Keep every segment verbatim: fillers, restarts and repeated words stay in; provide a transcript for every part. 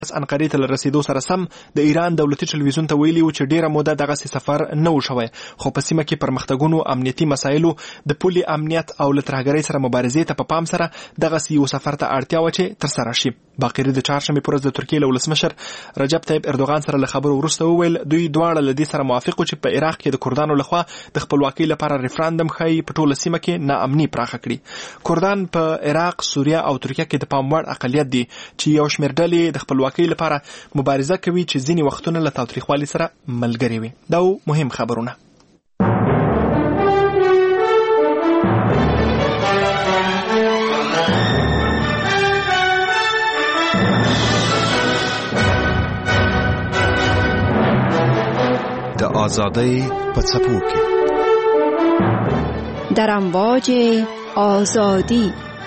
انقرې ته رسیدو سره سم د ایران دولتي ټلویزیون ته ویلي و چې ډیره موده دغه سفر نه و شوی، خو په سیمه کې پرمختګونو، امنیتي مسایلو، د پولي امنیت او له ترهګرۍ سره مبارزې ته په پام سره دغه یو سفر ته اړتیا و چې تر سره شي. باقری د چهارشنبې پر ورځ د ترکیې له ولسمشر رجب طیب اردوغان سره له خبرو وروسته وویل دوی دواړه له دې سره موافق وو چې په عراق کې د کردانو لخوا د خپلواکۍ لپاره ریفرندم ښایي په ټوله سیمه کې ناامني پراخه کړي. کردان په عراق، سوریه او ترکیه کې د پام وړ اقلیت دي چې یو شمېر ډلې د خپلواکۍ لپاره مبارزه کوي چې ځینې وختونه له تاوتریخوالي سره ملګري وي. دا مهم خبرونه. د آزادۍ په څپو کې در امواج آزادی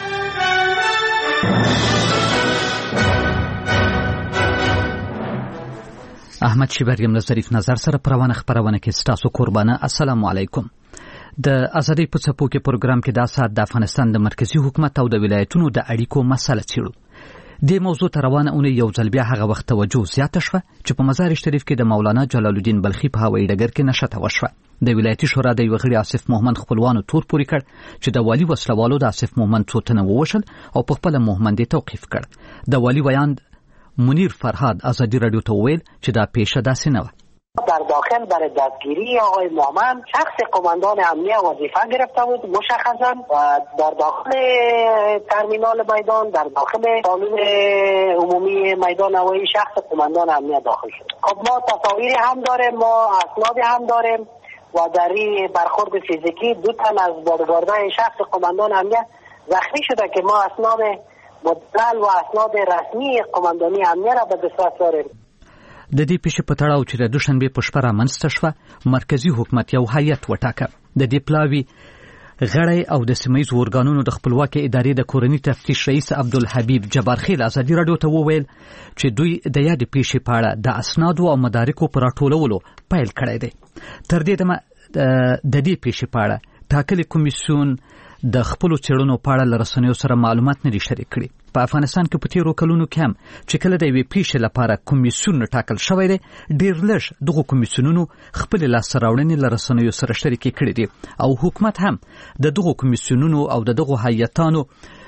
احمد شیبریم له ظریف نظر سره پروانه خبرونه کې ستاسو قربانه. السلام علیکم. د ازادۍ په څپو کې پروګرام کې دا سات د افغانستان د مرکزی حکومت او د ولایتونو د اړیکو مسله څیړو. د موضوع ته روانه اونۍ یو ځل بیا هغه وخت توجه زیاته شوه چې په مزار شریف کې د مولانا جلال الدین بلخي په هوایي ډګر کې نشته وشوه. د ولایتي شورا د یو غړي آصف محمد خپلوانو تور پوري کړ چې د والي وسلوالو د آصف محمد څو تنه ووشل او په خپل محمد توقیف کړ. د والي ویاند منیر فرهاد ازادی رادیو ته ویل چې دا پیشه داسې نه و. در داخل برای دستگیری آقای محمد شخص قماندان امنیه وظیفه گرفته بود مشخصا و در داخل ترمینال میدان، در داخل سالن عمومی میدان هوایی شخص قماندان امنیه داخل شد. خب ما تصاویر هم داریم، ما اسناد هم داریم و در این برخورد فیزیکی دو تن از بادباردهای شخص قماندان امنیه زخمی شده که ما اسناد مدلل و اسناد رسمی قماندانی امنیه را به دسترس داریم. د دې پیښې په تړاو چې د دوشنبې په شپه رامنځته شوه، مرکزی حکومت یو هیئت وټاکه. د دې پلاوي غړی او د سیمهیزو ارګانونو د خپلواکۍ ادارې د کورني تفتیش رئیس عبدالحبیب جبارخیل ازادي رادیو ته وویل چې دوی د یادې پیښې په اړه د اسنادو او مدارکو په راټولولو پیل کړی دی. تر دې دمه د دې پیښې په اړه ټاکلي کمیسیون د خپلو څېړنو په اړه له رسنیو سره معلومات نه دي شریک کړي. په افغانستان کې په تیرو کلونو کې هم چې کله د یوې پیښې لپاره کمیسیون ټاکل شوی دی، ډېر لږ دغو کمیسیونونو خپلې لاسته راوړنې له رسنیو سره شریکې کړي دي او حکومت هم د دغو کمیسیونونو او د دغو هیئتانو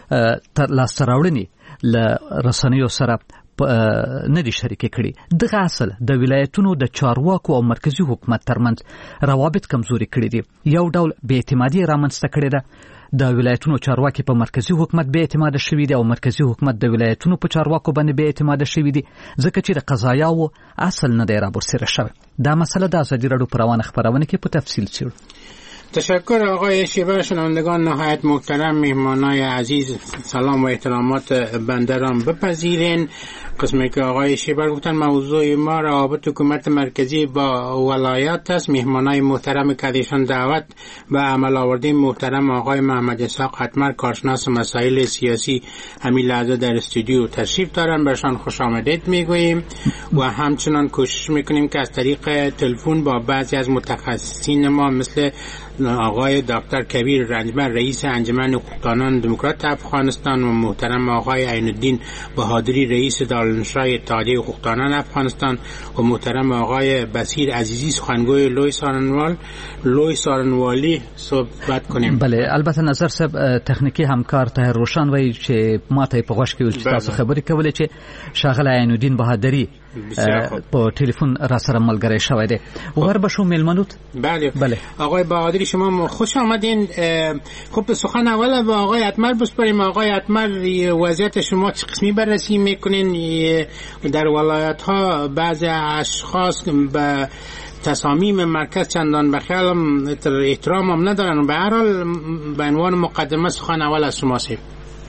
لاسته راوړنې له رسنیو سره نه دي شریکې کړي. دغه اصل د ولایتونو د چارواکو او مرکزی حکومت ترمنځ روابط کمزوري کړي دي. یو ډول بې اعتمادي رامنځته کړې ده. د ولایتونو چارواکي په مرکزی حکومت بې اعتماده شوي دي او مرکزی حکومت د ولایتونو په چارواکو باندې بې اعتماده شوي دي ځکه چې د قضایاو اصل نه دی رابرسېره شوی. دا مسله د ازادي رادیو په روانه خبرونه کې په تفصیل څیړو. تشکر آقای شیبر. شنوندگان نهایت محترم، مهمانای عزیز، سلام و احترامات بنده را بپذیرین. قسمی که آقای شیبر گفتن موضوع ما روابط حکومت مرکزی با ولایات است. مهمانای محترم که ایشان دعوت و عمل آوردین محترم آقای محمد اسحاق حتمر، کارشناس مسائل سیاسی، همین لحظه در استودیو تشریف دارن. برشان خوش آمدید میگوییم و همچنان کوشش میکنیم که از طریق تلفن با بعضی از متخصصین ما مثل آقای دکتر کبیر رنجبر رئیس انجمن حقوقدانان دموکرات افغانستان و محترم آقای عین الدین بهادری رئیس دارالنشرای اتحادیه حقوقدانان افغانستان و محترم آقای بصیر عزیزی سخنگوی لوی سارنوال لوی سارنوالی صحبت کنیم. بله، البته نظر صاحب تخنیکی همکار طاهر روشن وایي چې ماته په غوښ کې ول چې تاسو خبرې کولې چې شاغله عین الدین بهادری په تلفن را سره ملګری شوی دی. ور بشو میلمنوت. بله بله آقای بهادری شما خوش آمدین. خب سخن اول با آقای حتمر بسپاریم. آقای حتمر وضعیت شما چه قسمی بررسی میکنین؟ در ولایت ها بعض اشخاص به تصامیم مرکز چندان به خیال احترام هم ندارن. به هر حال به عنوان مقدمه سخن اول از شما سید.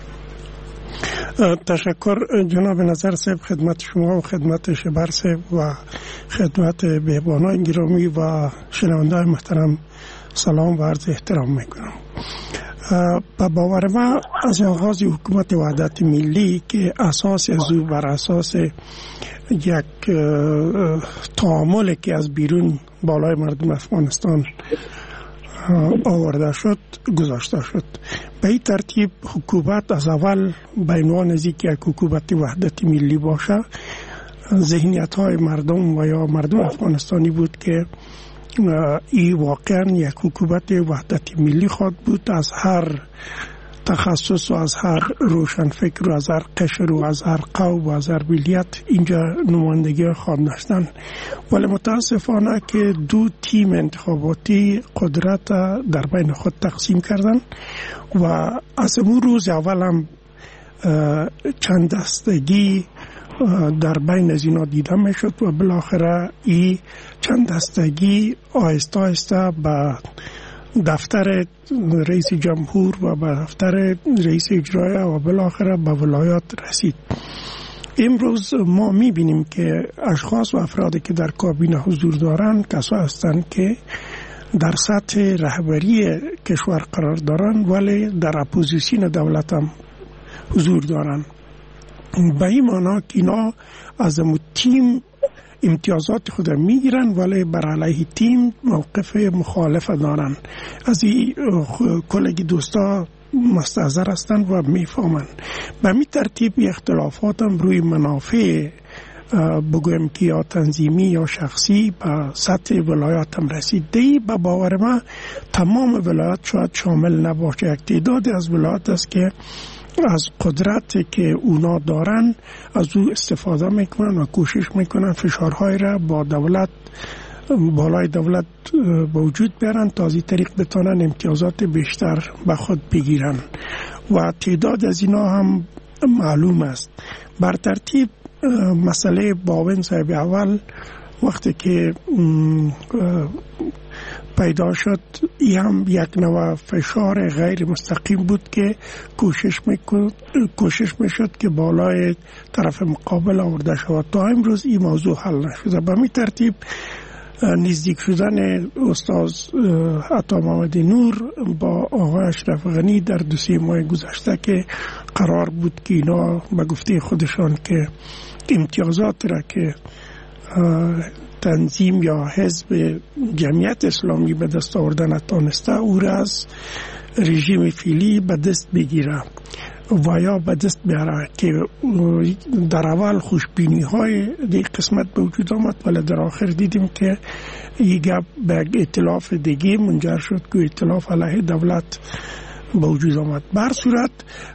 تشکر جناب نظر صاحب، خدمت شما و خدمت شبر صاحب و خدمت مهمانان گرامی و شنونده‌های محترم سلام و عرض احترام میکنم. به باور من از آغاز حکومت وحدت ملی که اساس از او بر اساس یک تعاملی که از بیرون بالای مردم افغانستان آورده شد گذاشته شد. به این ترتیب حکومت از اول به عنوان از اینکه یک حکومت وحدت ملی باشه ذهنیت های مردم و یا مردم افغانستانی بود که این واقعا یک حکومت وحدت ملی خواهد بود، از هر تخصص و از هر روشنفکر و از هر قشر و از هر قوم و از هر ملیت اینجا نمایندگی خواهد داشتن. ولی متاسفانه که دو تیم انتخاباتی قدرت در بین خود تقسیم کردن و از اون روز اول هم چند دستگی در بین از اینا دیده می شد و بالاخره این چند دستگی آهسته آهسته به دفتر رئیس جمهور و به دفتر رئیس اجرایی و بالاخره به ولایات رسید. امروز ما می بینیم که اشخاص و افرادی که در کابینه حضور دارند کسا هستند که در سطح رهبری کشور قرار دارند ولی در اپوزیسیون دولت هم حضور دارند. به این معنا که اینا از امو تیم امتیازات خود میگیرن ولی بر علیه تیم موقف مخالف دارن. از این کلگی دوستا مستحضر هستند و میفهمند. به می ترتیب اختلافات هم روی منافع بگویم که یا تنظیمی یا شخصی به سطح ولایات هم رسیده. به باور من تمام ولایات شاید شامل نباشه، یک تعدادی از ولایات است که از قدرت که اونا دارن از او استفاده میکنن و کوشش میکنن فشارهای را با دولت بالای دولت به وجود بیارن تا از این طریق بتونن امتیازات بیشتر به خود بگیرن و تعداد از اینا هم معلوم است. بر ترتیب مسئله باون صاحب اول وقتی که پیدا شد، این هم یک نوع فشار غیر مستقیم بود که کوشش میکرد کوشش میشد که بالای طرف مقابل آورده شود. تا امروز این موضوع حل نشده. به می ترتیب نزدیک شدن استاد عطا محمد نور با آقای اشرف غنی در دو سه ماه گذشته که قرار بود که اینا به گفته خودشان که امتیازات را که تنظیم یا حزب جمعیت اسلامی به دست آوردن نتانسته او را از رژیم فعلی به دست بگیره و یا به دست بیاره که در اول خوشبینی های دی قسمت به وجود آمد ولی در آخر دیدیم که این گپ به ائتلاف دیگه منجر شد که ائتلاف علیه دولت به وجود آمد. بر صورت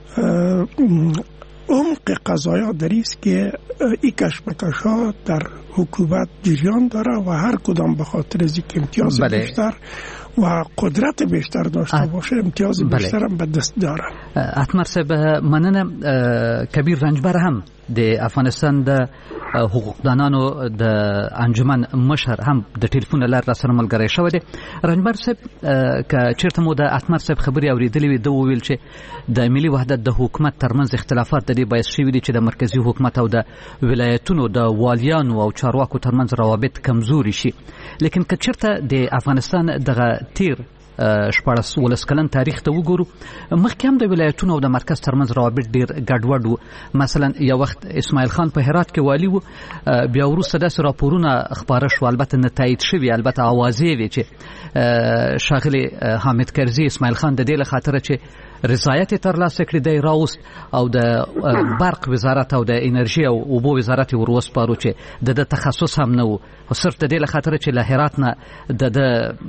عمق قضایا در است که این کشمکش ها در حکومت جریان داره و هر کدام به خاطر از اینکه امتیاز بله. بیشتر و قدرت بیشتر داشته باشه امتیاز بله. بیشتر هم به دست داره. اتمر صاحب مننه. کبیر رنجبر هم د افغانستان د حقوقدانانو د انجمن مشر هم د ټلیفون لار را سره ملګری شوی دی. رنجبر صاحب که چیرته مو د اتمر صاحب خبري اوریدلې وي د ویل چې د ملي وحدت د حکومت ترمنځ اختلافات د دې باعث شوي دي چې د مرکزی حکومت او د ولایتونو د والیانو او چارواکو ترمنځ روابط کمزوري شي. لیکن که چیرته د افغانستان دغه تیر شپاړس ولس کلن تاریخ ته وګورو مخکې هم د ولایتونو او د مرکز ترمنځ روابط ډیر ګډوډ وو. مثلا یو وخت اسماعیل خان په هرات کې والی وو، بیا وروسته داسې راپورونه خپاره شو، البته نه تایید شوي، البته اوازې وي چې ښاغلي حامد کرزي اسماعیل خان د دې له خاطره چې رضایت ترلاسه کړی دی راوست او د برق وزارت او د انرژي او اوبو وزارت وروسپارو چې د د تخصص هم نه وو، صرف د دې له خاطره چې له هرات نه د د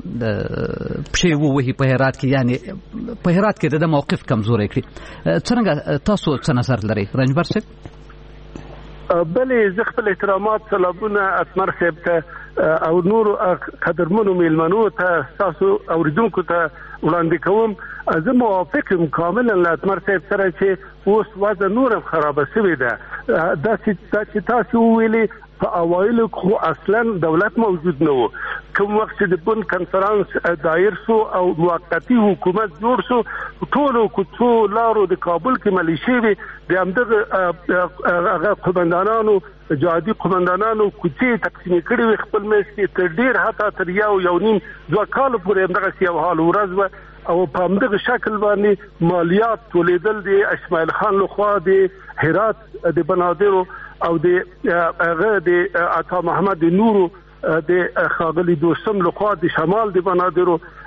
پښې ووهي په هرات کې، یعنی په هرات کې د موقف کمزوری کړي. څنګه تاسو څه نظر لرئ رنجبر صاحب؟ بلې زه خپل احترامات سلامونه اتمر صاحب ته او نور قدرمنو میلمنو ته تاسو اوریدونکو ته وړاندې کوم. زه موافق یم کاملا له اتمر صاحب سره چې اوس وضع نور خرابه شوې ده. دا چې تاسو وویلې په اوایلو خو اصلا دولت موجود نه و. کوم وخت چې د بن کنفرانس دایر شو او موقتی حکومت جوړ شو، ټولو کوڅو لارو د کابل کې ملیشې وي، د همدغه هغه قومندانانو جهادي قومندانانو کوڅې تقسیم کړې وي خپل میز کې تر ډیر حتی تر یو یو نیم دوه کال پورې همدغه یو حال ورځ و او په همدغه شکل باندې مالیات تولیدل د اسماعیل خان لخوا د هرات د بنادرو او د هغه د عطا محمد نورو د خاغلی دوستم لخوا د شمال د بنادرو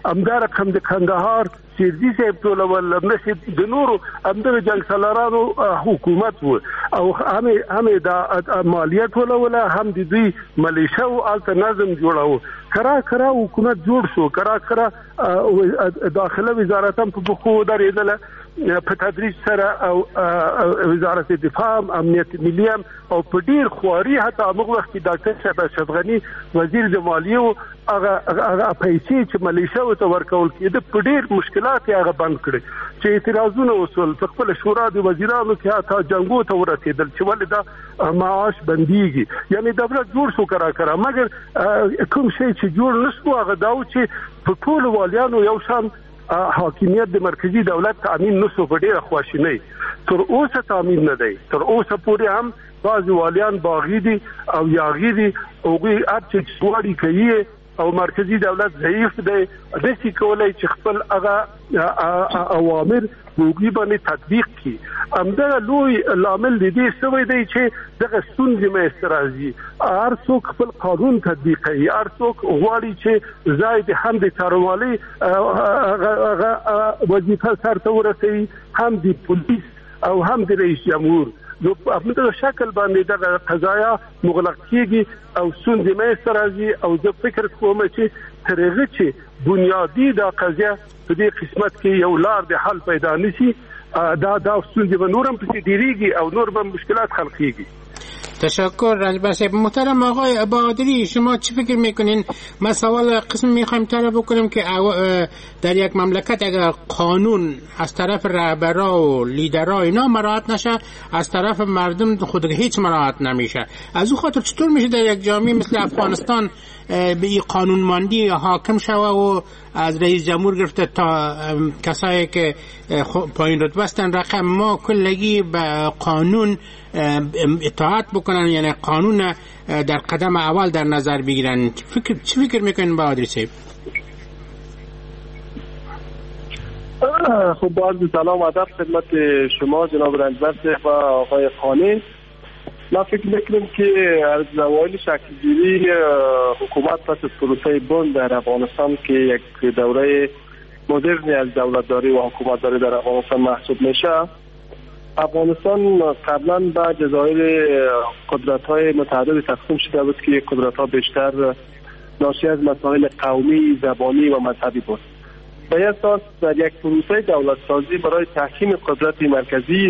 همدا رقم د کندهار سیردي صاحب ټولول همداسې د نورو همدغه جنګ سالارانو حکومت و او هم هم د مالیه ټولوله هم د دوی ملیشه او الته نظم جوړاو. کرا کرا حکومت جوړ شو، کرا کرا داخله وزارت هم په خو درېدله په تدریج سره او وزارت دفاع امنیت ملي او په ډیر خواري حتی هغه وخت کې ډاکټر صاحب اشرف غنی وزیر د مالیه هغه هغه پیسې چې ملیشه او ته ورکول کېده په ډیر مشکلات هغه بند کړي چې اعتراضونه وصول په خپل شورا د وزیرانو کې حتی جنگو ته ورسېدل چې ولې دا معاش بنديږي. یعنی دولت جوړ شو کرا کرا مګر کوم شی چې جوړ نشو هغه دا چې په ټول والیانو یو شان حاکمیت د مرکزی دولت تامین نشو په ډیره خواشینۍ تر اوسه تامین نه دی. تر اوسه پورې هم بعض والیان باغی دي او یاغی دي او غي اټ څوړي کوي او مرکزی دولت ضعیف دی د څه کولای چې خپل هغه اوامر وګړي باندې تطبیق کړي. همدا لوی لامل دی سوي دی چې دغه ستونزې مې استرازي هر څوک خپل قانون تطبیق کوي، هر څوک غواړي چې زاید هم د چاروالی وظیفه سرته ورسوي، هم د پولیس او هم د رئیس جمهور نو په دغه شکل باندې دغه قضایا مغلق کیږي او ستونزې مې استرازي. او زه فکر کوم چې ترغه چې بنیادی دا قضیه په دې قسمت کې یو لار د حل پیدا نشي دا دا ستونزې به نورم پسې ډیریږي او نور به مشکلات خلق کیږي. تشکر رنجبر صاحب. محترم آقای بهادری شما چی فکر میکنین؟ ما سوال قسم میخوایم طرح بکنیم که در یک مملکت اگر قانون از طرف رهبرا و لیدرا اینا مراعات نشه از طرف مردم خود هیچ مراعات نمیشه، از اون خاطر چطور میشه در یک جامعه مثل افغانستان به این قانونمندی حاکم شوه و از رئیس جمهور گرفته تا کسایی که پایین رتبه هستن رقم ما کلگی به قانون اطاعت بکنن، یعنی قانون در قدم اول در نظر بگیرن؟ فکر چی فکر میکنین بهادری صاحب؟ خب باز سلام ادب خدمت شما جناب رنجبر صاحب و آقای خانی. ما فکر میکنم که از اوایل شکلگیری حکومت پس از پروسه بن در افغانستان که یک دوره مدرنی از دولتداری و حکومتداری در افغانستان محسوب میشه، افغانستان قبلا به جزایر قدرت‌های متعدد تقسیم شده بود که قدرت‌ها بیشتر ناشی از مسائل قومی، زبانی و مذهبی بود. به این اساس در یک پروسه دولت سازی برای تحکیم قدرت مرکزی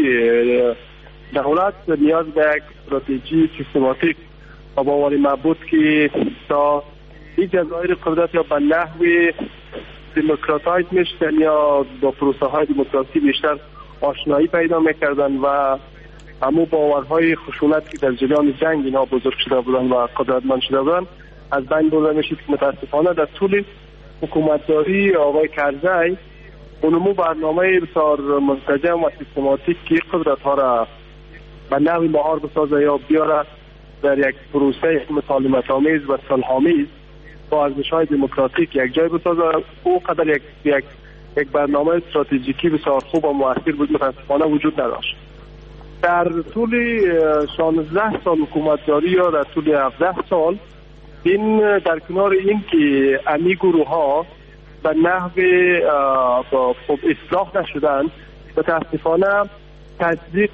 دولت نیاز به یک استراتژی سیستماتیک و باوری مبود که تا این جزایر قدرت یا به نحو دموکراتایز میشدن یا با پروسه های دموکراسی بیشتر آشنایی پیدا میکردن و همو باورهای خشونت که در جریان جنگ اینا بزرگ شده بودن و قدرتمند شده بودن از بین برده میشد که متاسفانه در طول حکومتداری آقای کرزی اونمو برنامه بسیار منسجم و سیستماتیک که قدرت ها را به نحوی مهار بسازه یا بیاره در یک پروسه مسالمت آمیز و صلح‌آمیز با ارزش‌های دموکراتیک یک جای بسازه. او قدر یک یک یک برنامه استراتژیکی بسیار خوب و موثر بود متاسفانه وجود نداشت. در طول شانزده سال حکومتداری یا در طول هفده سال این در کنار این که امی گروه ها به نحو خوب اصلاح نشدن متاسفانه تصدیق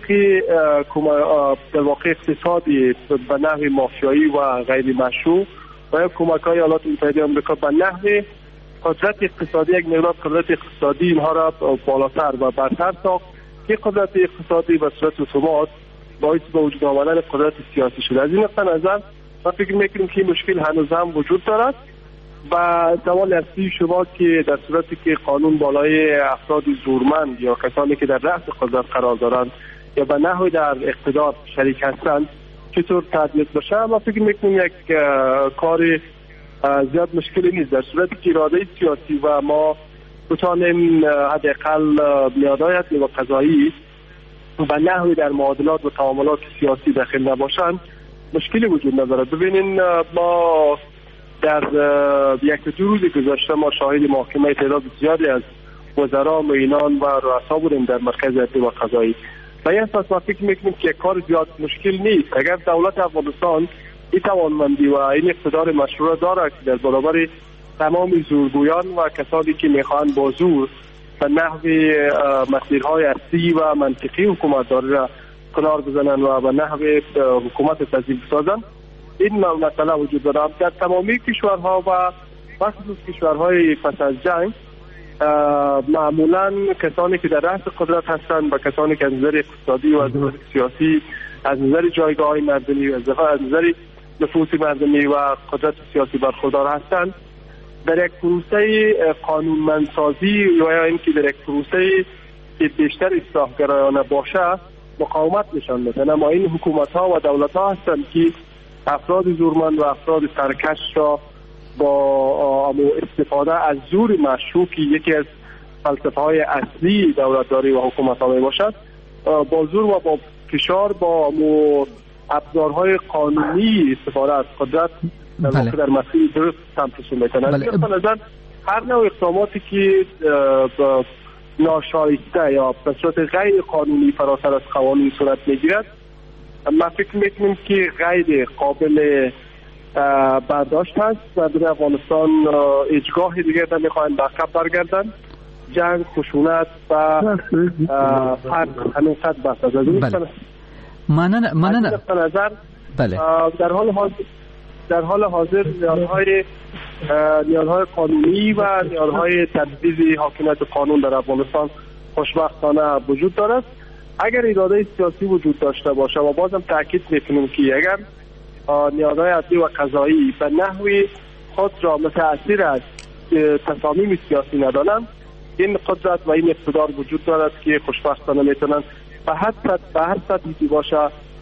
در واقع اقتصادی به نحو مافیایی و غیر مشروع و کمک های ایالات متحده آمریکا به نحو قدرت اقتصادی یک مقدار قدرت اقتصادی اینها را بالاتر و برتر ساخت که قدرت اقتصادی به صورت اتومات باعث به وجود آمدن قدرت سیاسی شده. از این نقطه نظر ما فکر میکنیم که مشکل هنوز هم وجود دارد و سوال اصلی شما که در صورتی که قانون بالای افراد زورمند یا کسانی که در رأس قدرت قرار دارند یا به نحوی در اقتدار شریک هستند چطور تطبیق بشه، ما فکر میکنیم یک کار زیاد مشکلی نیست. در صورتی که اراده سیاسی و ما بتانیم حداقل میادهای و قضایی به نحوی در معادلات و تعاملات سیاسی داخل نباشند مشکلی وجود ندارد. ببینین ما در یک دو روز گذشته ما شاهد محاکمه تعداد زیادی از وزرا، معینان و رؤسا بودیم در مرکز عدلی و قضایی. و این اساس ما فکر میکنیم که کار زیاد مشکل نیست. اگر دولت افغانستان این توانمندی و این اقتدار مشروع دارد که در برابر تمام زورگویان و کسانی که میخواهند با زور به نحو مسیرهای اصلی و منطقی حکومتداری را کنار بزنن و به نحو حکومت تنظیم بسازن. این مسئله وجود دارد در تمامی کشورها و بخصوص کشورهای پس از جنگ. معمولا کسانی که در رأس قدرت هستند و کسانی که از نظر اقتصادی و از نظر سیاسی، از نظر جایگاه مردمی و از نظر نفوذ مردمی و قدرت سیاسی برخوردار هستند، در یک پروسه قانونمندسازی یا اینکه در یک پروسه که بیشتر اصلاحگرایانه باشه مقاومت نشان میدن. اما این حکومت ها و دولت ها هستند که افراد زورمند و افراد سرکش را با استفاده از زور مشروعی یکی از فلسفه های اصلی دولتداری و حکومت ها می باشد، با زور و با فشار با ابزارهای قانونی استفاده از قدرت بله. در مسیر درست سمتشون میکنن. بله. به نظر هر نوع اقداماتی که ناشایسته یا به صورت غیر قانونی فراتر از قوانین صورت میگیرد، من فکر میکنم که غیر قابل برداشت هست و در افغانستان هیچگاه دیگر نمیخواهند به عقب برگردن. جنگ، خشونت و فرق همیشه بحث از این بله. مننه مننه نظر بله. در حال حاضر در حال حاضر نیازهای نیازهای قانونی و نیازهای تنفیذ حاکمیت قانون در افغانستان خوشبختانه وجود دارد. اگر اراده سیاسی وجود داشته باشه و بازم تاکید میکنم که اگر نیازهای عدلی و قضایی به نحوی خود را متأثر از تصامیم سیاسی ندانند، این قدرت و این اقتدار وجود دارد که خوشبختانه میتونن به هر سطح به هر سطحی که باشه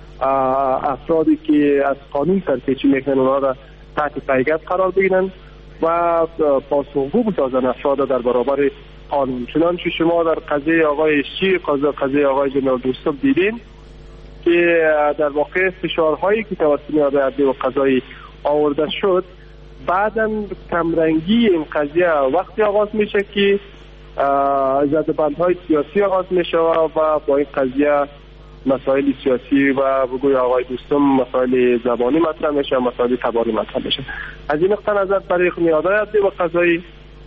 افرادی که از قانون سرپیچی میکنن اونها را تحت پیگرد قرار بگیرن و پاسخگو بسازن افراد در برابر قانون. چنانچه شما در قضیه آقای شی قضیه آقای جنرال دوستم دیدین که در واقع فشارهایی که توسط نیازهای عدلی و قضایی آورده شد، بعداً کمرنگی این قضیه وقتی آغاز میشه که زدبندهای سیاسی آغاز میشه و با این قضیه مسائل سیاسی و بگوی آقای دوستم مسائل زبانی مطرح میشه، مسائل تباری مطرح میشه. از این نقطه نظر برای نیازهای عدلی و قضایی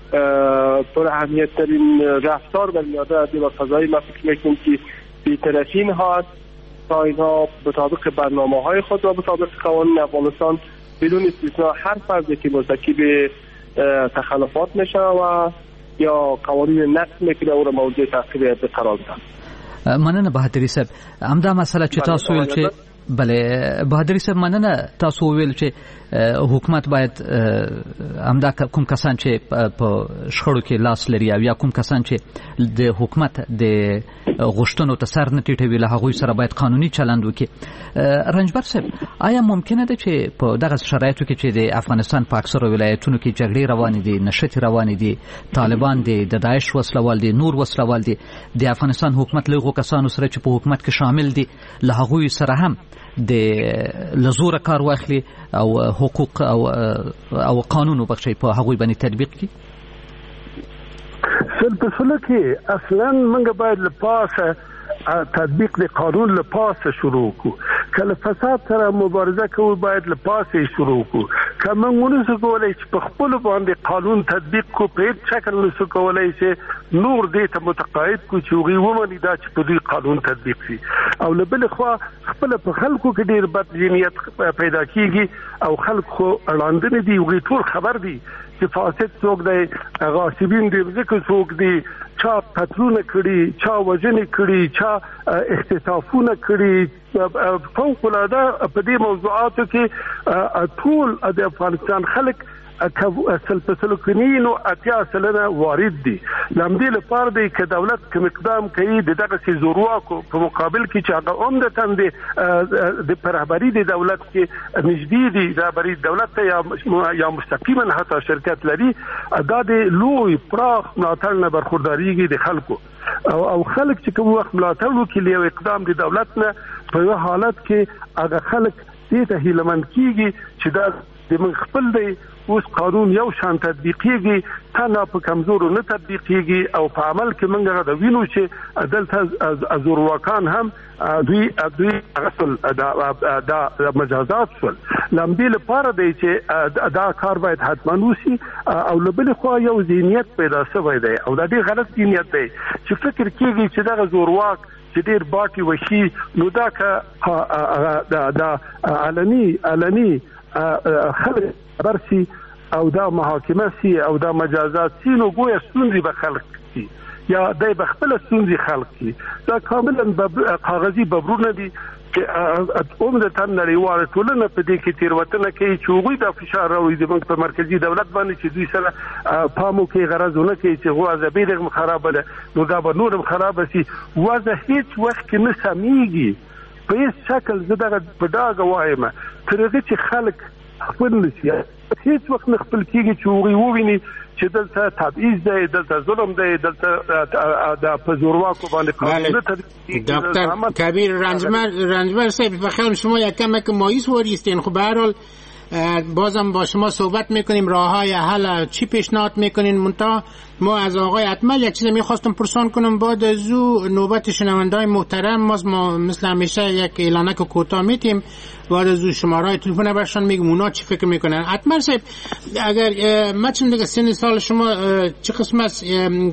پر اهمیت ترین رفتار در نیازهای عدلی و قضایی ما فکر میکنیم که بی‌طرفین هست تا اینها مطابق برنامه های خود و مطابق قوانین افغانستان بدون استثنا هر فردی که مرتکب تخلفات میشه و یا قوانین نقض میکنه او را موضوع تعقیب عدلی قرار بدن. مننه بهادري صاحب. همدا مسله چې تاسو ویل چې بله بهادري صاحب مننه تاسو ویل چې حکومت باید همدا کوم کسان چې په شخړو کې لاس لري او یا کوم کسان چې د حکومت د غوښتنو ته سر نه ټیټوي له هغوی سره باید قانوني چلند وکړي. رنجبر صاحب آیا ممکنه ده چې په دغه شرایطو کې چې د افغانستان په اکثرو ولایتونو کې جګړې روانې دي، نشټې روانې دي، طالبان دي، د داعش وسلوال دي، نور وسلوال دي، د افغانستان حکومت له هغو کسانو سره چې په حکومت کې شامل دي له هغوی سره هم د لزوره کار واخلي او حقوق او او قانون وبخښي په هغوی باندې تطبیق کړي؟ سل په سلو کې اصلا موږ باید له پاسه تطبیق د قانون له پاسه شروع کو. کله فساد سره مبارزه کوو باید له پاسه شروع کو. که موږ ونسو کولی چې په خپلو باندې قانون تطبیق کو، په هیڅ شکل نسو کولی چې نور دې ته متقاعد کو چې هغوی ومني دا چې په دوی قانون تطبیق شي. او له بلې خوا خپله په خلکو کې ډېر بد ذهنیت پیدا کېږي او خلک خو اړاندنې دي، هغوی ټول خبر دي چې فاسد څوک دی، غاصبین دي، ځکه څوک دي، چا قتلونه کړي، چا وژنې کړي، چا اختطافونه کړي. فوق العاده په دې موضوعاتو کې ټول د افغانستان خلک سل په سلو کې نو اتیا سلنه وارد دي. لامدې لپاره دی که دولت کوم اقدام کوي د دغسې زورواکو په مقابل کې چې هغه عمدتاً د په رهبري د دولت کې نږدې دي، رهبري دولت ته یا مستقیما حتی شرکت لري، دا د لوی پراخ ملاتړ نه برخوردارېږي د خلکو او خلک چې کوم وخت ملاتړ وکړي یو اقدام د دولت نه، په یو حالت کې هغه خلک دې ته هیلمن کیږي چې دا د من خپل دی اوس قانون یو شان تطبیقیږي تنه په کمزورو نه تطبیقیږي او په عمل کې موږ د وینو چې دلته ازورواکان هم دوی دوی غسل دا مجازات شول لامبي لپاره دی چې دا کار باید حتما وشي او لبل خو یو ذهنیت پیدا شوی دی او دا ډېر غلط ذهنیت دی چې فکر کیږي چې دا زورواک چې ډېر باټي وشي نو دا که دا علني علني خلک برسي او دا محاکمه سي او دا مجازات سي نو ګویا ستونزې به خلق سي یا دای به خپل ستونزې خلق سي دا کاملا کاغذي ببرونه دي چې عمدتاً نړیواله ټولنه په دې کې تېروتنه کوي چې هغوی دا فشار راوړي زموږ په مرکزي دولت باندې چې دوی سره پام وکړي غرض ونه کوي چې وضع ډېره خرابه ده نو دا به نور هم خرابه سي وضع هیڅ وخت کې نه سمیږي په هیڅ شکل زه دغه په ډاګه وایم تر هغه چې خلک خپل نشي هیڅ وخت نه خپل کېږي چې هغوی وویني چې دلته تبعیض دی دلته ظلم دی دلته د په زورواکو باندې قانون دکتر کبیر رنجبر رنجبر صاحب بخیر شما یک کمک مایوس واریستین خب به هر حال بازم با شما صحبت میکنیم راههای حل چی پیشنهاد میکنین منتها ما از آقای اتمل یک چیز میخواستم پرسان کنم بعد از او نوبت شنونده‌های محترم ما مثل همیشه یک اعلانک کوتاه میتیم بعد از او شماره تلفن برشان میگم اونا چی فکر میکنن. اتمل صاحب اگر مثلا دیگه سن سال شما چه قسم است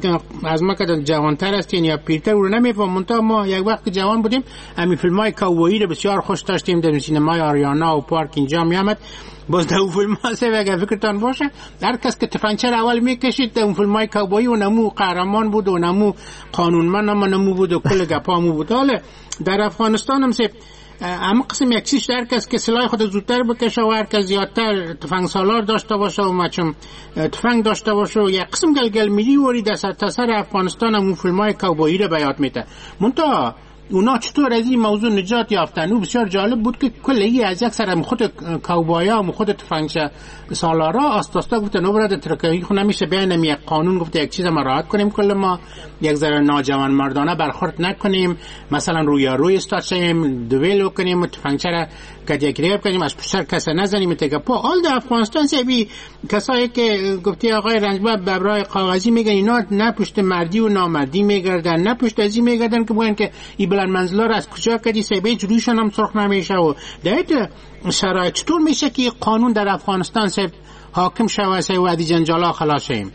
از ما که جوانتر هستین یا پیرتر رو نمیفهم منتها ما یک وقت که جوان بودیم همین فیلم‌های کاوبویی رو بسیار خوش داشتیم در سینمای آریانا و پارک اینجا میامد باز در اون فیلم ها سه اگر فکرتان باشه هر کس که تفنگچه اول میکشید در اون فیلم های کاوبویی و نمو قهرمان بود و نمو قانونمند اما نمو بود و کل گپامو بود. حالا در افغانستان هم سه اما قسم یک چیز در کس که سلاح خود زودتر بکشه و هر کس زیادتر تفنگ سالار داشته باشه و مچم تفنگ داشته باشه و یک قسم گلگل میلی وری در سر افغانستان هم اون فیلم های کاوبویی رو بیاد میته منتها اونا چطور از این موضوع نجات یافتن؟ او بسیار جالب بود که کلی از یک سر خود کاوبویا و خود تفنگچه سالارا آستاستا گفتن او برای ترکیه خو نمیشه بیانم یک قانون گفته یک چیز ما راحت کنیم کل ما یک ذره ناجوان مردانه برخورد نکنیم مثلا رویاروی استاشیم دویل کنیم تفنگچه را کدیگری کنیم از پشت کس نزنیم تگه پا آل در افغانستان سبی کسایی که گفتی آقای رنجبر برای کاغذی میگن اینا نه پشت مردی و نامردی میگردن نه پشت ازی میگردن که بگن که ای بلند منزلا را از کجا کدی سبی جلوشان هم سرخ نمیشه و در شرایط چطور میشه که قانون در افغانستان سب حاکم شوه سه و ادی جنجالا خلاص شیم؟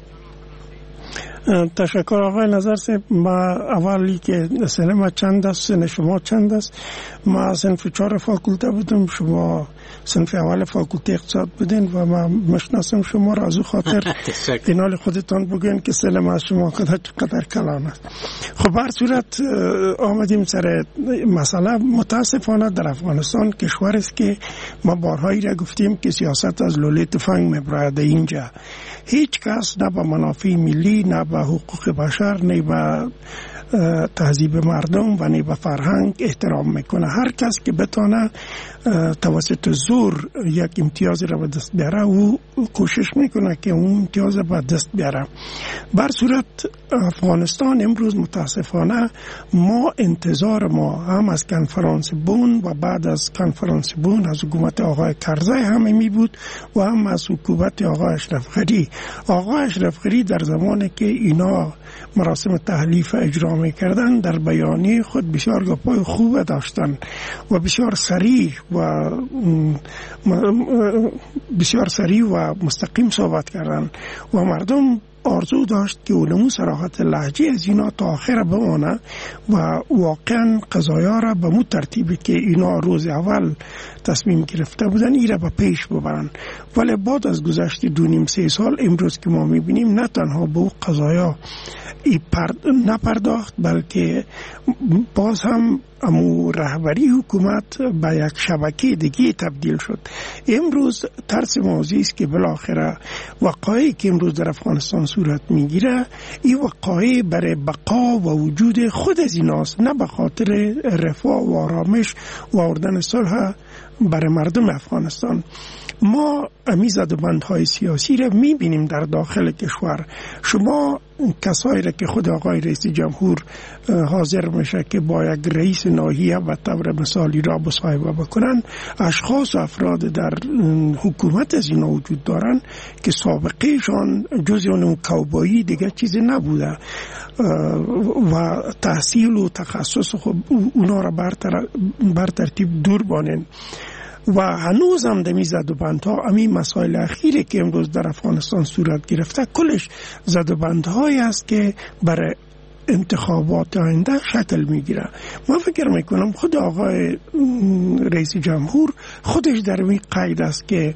تشکر آقای نظر صاحب. ما اولی که سن ما چند است سن شما چند است؟ ما صنف چهار فاکولته بودم شما صنف اول فاکولته اقتصاد بودین و ما مشناسم شما را از او خاطر اینال خودتان بگوین که سن ما از شما قدر قدر کلان است. خب هر صورت آمدیم سر مسئله. متاسفانه در افغانستان کشور است که ما بارهایی را گفتیم که سیاست از لوله تفنگ میبراید. اینجا هیچ کس نه به منافع ملی نه به حقوق بشر نه به تهذیب مردم و نه به فرهنگ احترام میکنه. هر کس که بتونه توسط زور یک امتیاز را به دست بیاره او کوشش میکنه که اون امتیاز به دست بیاره. بر صورت افغانستان امروز متاسفانه ما انتظار ما هم از کنفرانس بون و بعد از کنفرانس بون از حکومت آقای کرزی هم می بود و هم از حکومت آقای اشرف غنی. آقای اشرف غنی در زمانی که اینا مراسم تحلیف اجرا میکردن در بیانیه خود بسیار گپای خوب داشتن و بسیار صریح و بسیار صریح و مستقیم صحبت کردن و مردم آرزو داشت که اونمو صراحت لهجه از اینا تا آخر بمانه و واقعا قضایا را به مو ترتیبی که اینا روز اول تصمیم گرفته بودن ای را به پیش ببرن. ولی بعد از گذشت دو نیم سه سال امروز که ما میبینیم نه تنها به او قضایا ای پرد نپرداخت بلکه باز هم امو رهبری حکومت به یک شبکه دیگه تبدیل شد. امروز ترس موضوعی است که بالاخره وقایعی که امروز در افغانستان صورت میگیره این وقایع برای بقا و وجود خود از ایناست نه به خاطر رفاه و آرامش و آوردن صلح برای مردم افغانستان. ما امی زدوبندهای سیاسی را میبینیم در داخل کشور. شما کسایی را که خود آقای رئیس جمهور حاضر میشه که با یک رئیس ناحیه به طور مثالی را مصاحبه بکنن، اشخاص و افراد در حکومت از اینا وجود دارن که سابقهشان جز اون کوبایی دیگه چیزی نبوده و تحصیل و تخصص خب اونا را بر ترتیب دور بانن و هنوز هم دمی زد و بندها امی مسائل اخیری که امروز در افغانستان صورت گرفته کلش زد و بندهایی است که برای انتخابات آینده شکل میگیره. من فکر میکنم خود آقای رئیس جمهور خودش در این قید است که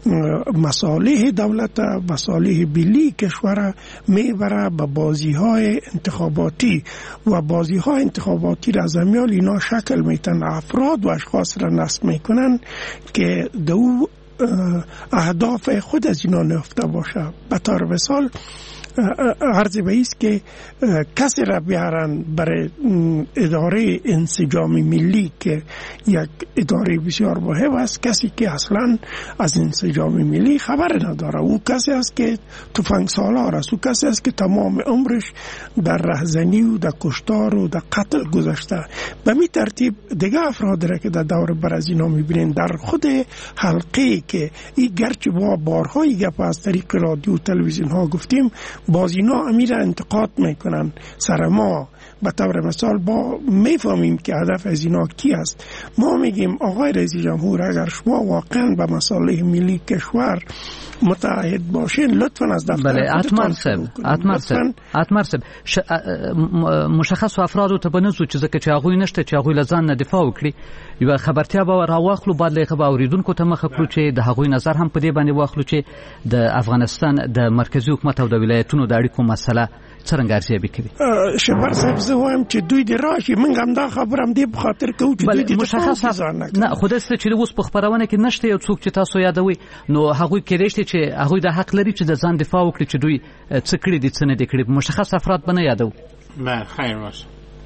مصالح دولت، مصالح ملی کشور میبره به بازی های انتخاباتی و بازی های انتخاباتی را از امیال اینا شکل میتن، افراد و اشخاص را نصب میکنن که دو اهداف خود از اینا نهفته باشه. به طور مثال عرض به ایست که کسی را بیارن برای اداره انسجام ملی که یک اداره بسیار مهم است، کسی که اصلا از انسجام ملی خبر نداره، او کسی است که تفنگ سالار است، او کسی است که تمام عمرش در رهزنی و در کشتار و در قتل گذشته. به می ترتیب دیگه افراد را که در دور بر از اینا میبینین در خود حلقه که این گرچه با بارهای گپ از طریق رادیو و تلویزیون ها گفتیم، باز اینا امیر انتقاد میکنن سر ما. به طور مثال با میفهمیم که هدف از اینا کی است. ما میگیم آقای رئیس جمهور اگر شما واقعا به مصالح ملی کشور متعهد باشین لطفاً از دفتر بله اتمر صاحب اتمر صاحب اتمر صاحب ش... مشخص افراد ته بنزو چې ځکه چې هغه نشته چې هغه لزان نه دفاع وکړي یو خبرتیا به راوخلو بعد له خبر اوریدونکو ته مخ کړو چې د هغه نظر هم په دې باندې واخلو چې د افغانستان د مرکزی حکومت او د ولایتونو د اړیکو مسله څنګه ارزیابي کوي. شبر صاحب زه وایم چې دوی د راشي موږ هم دا خبرم دی په خاطر کوو چې دوی د مشخص نه خو داسې چې اوس په خبرونه کې نشته یو څوک چې تاسو یادوي نو هغه کېدای شي چې هغه د حق لري چې د ځان دفاع وکړي چې دوی څه کړي دي څه نه دي کړي. مشخص افراد بنه یادو. بله خیر باشه.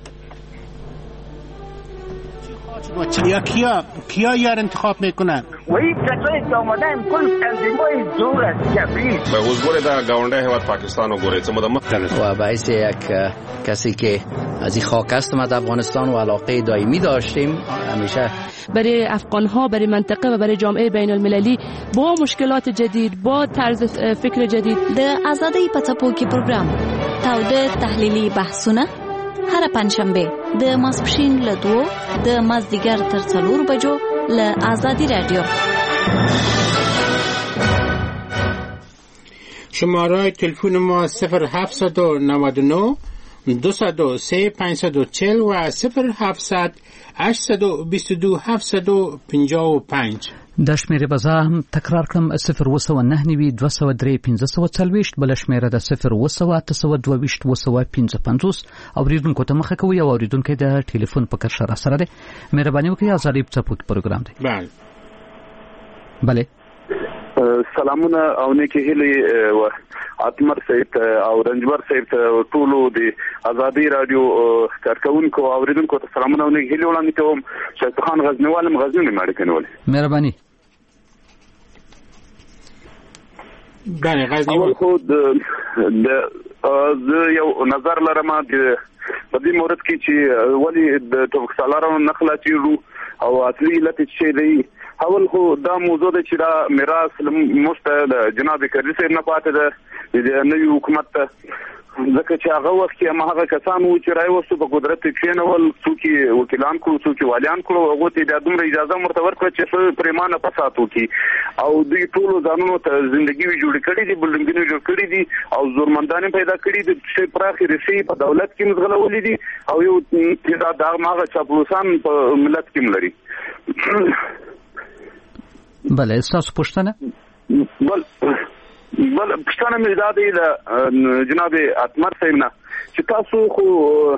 یا کیا کیا یار انتخاب میکنن؟ وی کسایی که آمدن کل تنظیمای زور است کبیر. به حضور در گاونده هیواد پاکستان و گوره چه و باعث یک کسی که از این خاک است ما در افغانستان و علاقه دائمی داشتیم همیشه برای افغان ها، برای منطقه و برای جامعه بین المللی با مشکلات جدید، با طرز فکر جدید. د آزادۍ په څپو کې پروګرام تاوده تحلیلي بحثونه هر پنځشنبه د ماسپښین له دوو د مازدیګر تر څلور بجو له آزادی رادیو. شماره تلفن ما صفر هفتصد و نود و نه دوصد و سه پانصد و چهل و صفر هفتصد هشتصد و بیست و دو هفتصد و پنجاه و پنج. د شمیرې به زه هم تکرار کړم صفر اوه سوه نهه نوي دوه سوه درې پنځه سوه څلوېښت، بله شمیره د صفر اوه سوه اته سوه دوه ویشت اوه سوه پنځه پنځوس. اورېدونکو ته مخه کوي او اورېدونکی د ټلیفون په کرښه راسره دی. مهرباني وکړئ ازادۍ په څپو کې پروګرام دی. بله بله سلامونه او نیکې هیلې اتمر صاحب او رنجبر صاحب ټولو د ازادي رادیو کارکونکو او اوریدونکو ته سلامونه او نیکې هیلې وړاندې کوم. شایسته خان غزنوال غزنوي ماړه کنول. مهرباني. بله غزنوي. اول خو د د یو نظر لرم د په دې مورد کې چې ولی د توفیق سالارو نخلا چیرو او اصلي علت چې دی اول خو دا موضوع د چې دا میراث مست جناب کرزي صاحب نه پاتې ده د نوي حکومت ته، ځکه چې هغه وخت کې هغه کسان وو چې راي وسو په قدرت کې نه ول څوک وکیلان کړو څوک والیان کړو هغه ته د دومره اجازه مرته ورکړه چې پریمانه فساد وکړي او دوی ټول ځانونو ته ژوندۍ جوړ کړي دي، بلډینګونه جوړ کړي دي او زورمندانه پیدا کړي دي چې پراخي رسي په دولت کې مزغلولې دي او یو چې دا هغه چاپلوسان په ملت کې ملري. بله تاسو پوښتنه؟ بل بل پښتنه مې دا دی د جناب اتمر صاحب نه چې تاسو خو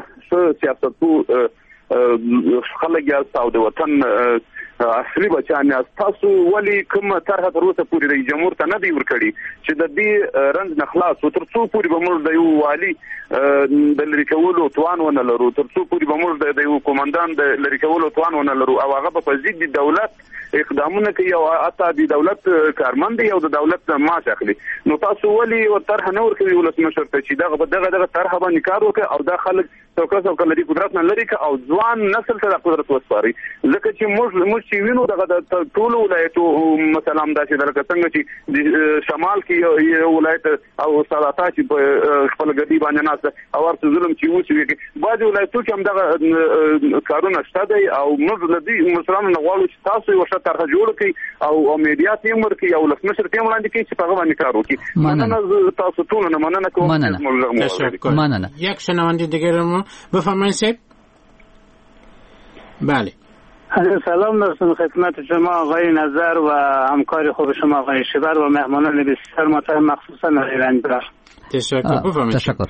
سیاستو خلک یاست او د وطن اصلي بچیان یاست، تاسو ولې کوم طرحه تر اوسه پورې رئیس جمهور ته نه دی ورکړی چې د دې رنځ نه خلاص و تر څو پورې به موږ د یو والي د لرې کولو توان ونه لرو، تر څو پورې به موږ د یو قومندان د لرې کولو توان ونه لرو او هغه په ضد د دولت اقدامونه کوي او حتی د دولت کارمند او د دولت معاش اخلي. نو تاسو ولي او طرح نه ورکوي ولسمشر ته چې دغه دغه دغه طرح باندې کار وکړي او دا خلک څوکه څوکه لري قدرت نه لري او ځوان نسل ته قدرت وسپاري. ځکه چې موږ موږ چې وینو دغه د ټول ولایتو مثلا دا چې درکه څنګه چې د شمال کې یو ولایت او سالاتا چې په خپل ګډي باندې ناس او ورته ظلم چې وشي بعض ولایتو کې هم دغه کارونه شته دی او موږ د دې مشرانو نه غواړو چې تاسو یو څه طرح جوړ کړئ او او میډیا ټیم ورکړي او لسمشر ټیم وړاندې کړي چې په هغه باندې کار وکړي. مننه تاسو ټول نه مننه کوم. مننه. مننه. یک شنونده دیگر ما بفرمایید صاحب. بله. سلام دارم خدمت شما آقای نظر و همکار خوب شما آقای شبر و مهمانان بسیار محترم مخصوصا رنجبر. تشکر. بفرمایید. تشکر.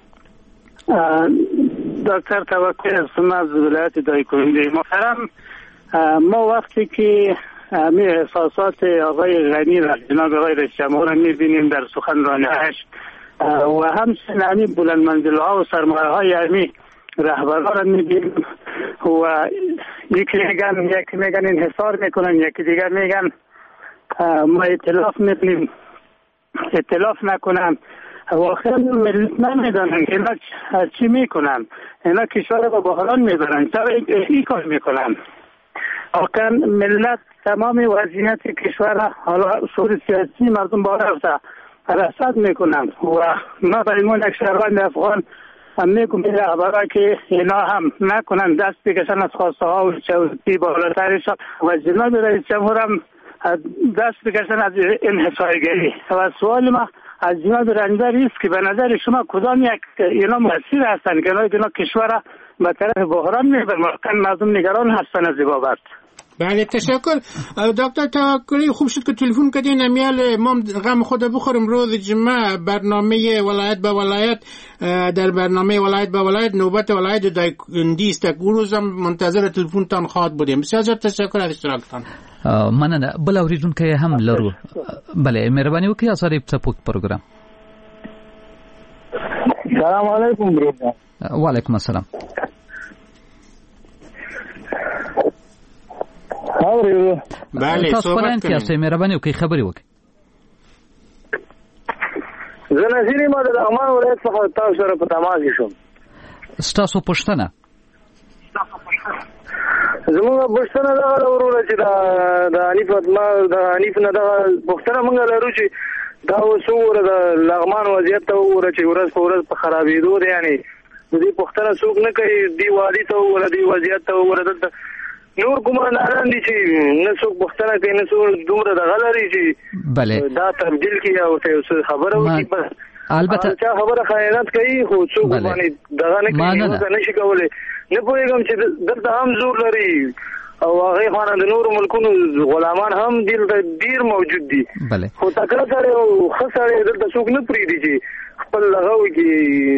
دکتر توکل هستم از ولایت دایکنده. محترم ما وقتی که می احساسات آقای غنی و جناب آقای رئیس جمهور میبینیم در سخنرانی‌اش و همچنین همی بلند منزل‌ها و سرمایه‌های همی رهبران را میبینیم و یکی میگن یکی میگن انحصار میکنن یکی دیگر میگن ما ائتلاف میکنیم ائتلاف نکنن و آخر ملت نمیدانن که اینا چی میکنن. اینا کشور را با بحران میبرن چرا این کار میکنن. آخر ملت تمام وضعیت کشور را حالا شعور سیاسی مردم بالا رفته رصد میکنن و ما برای ما یک شهروند افغان هم میگم این رهبرها که اینا هم نکنن دست بکشن از خواسته ها و چوزی بالاترشان و جناب رئیس جمهور هم دست بکشن از انحصارگری. و سوال ما از جناب رنجبر است که به نظر شما کدام یک اینا مسیر هستن که اینا کشور به طرف بحران میبرن مردم نگران هستن از این بابت. بله تشکر. دکتر توکلی خوب شد که تلفن کردین. امیال ما غم خود بخورم روز جمعه برنامه ولایت به ولایت در برنامه ولایت به ولایت نوبت ولایت دایکنده است. روزم منتظر تلفنتان خواهد بودیم. بسیار زیاد تشکر از اشتراکتان. مننه. بل اوریدونکو هم لرو. بله مهرباني وکړئ آثار څپوک پروګرام. سلام علیکم برادر. وعلیکم السلام. اورو بله تاسو پران کې اسې مهرباني وکړئ خبري وکړئ. زه نظیر ما د لغمان ولایت څخه تاسو سره په تماس کې شوم. ستاسو پوښتنه زموږ پوښتنه دا وروره چې د حنیف ما د حنیف نه دا پوښتنه موږ لرو چې دا وسوره د لغمان وضعیت ته وره چې ورځ په ورځ په خرابېدو دی. یعنی د دې پوښتنه څوک نه کوي دی والي ته وره دی وضعیت ته وره دلته نور ګمراهان دي چې نه څوک پوښتنه کوي نه څوک دومره دغه لري چې بله دا تبدیل کړي او ته خبره وکړي. بس البته چا خبره خیانت کوي خو څوک باندې دغه نه کوي نه شي کولای. نه پوهېږم چې دلته هم زور لري او هغه خانه د نور ملکونو غلامان هم دلته ډیر موجود دي. خو تکړه سره او ښه سره دلته څوک نه پرېږدي چې خپل هغه وکړي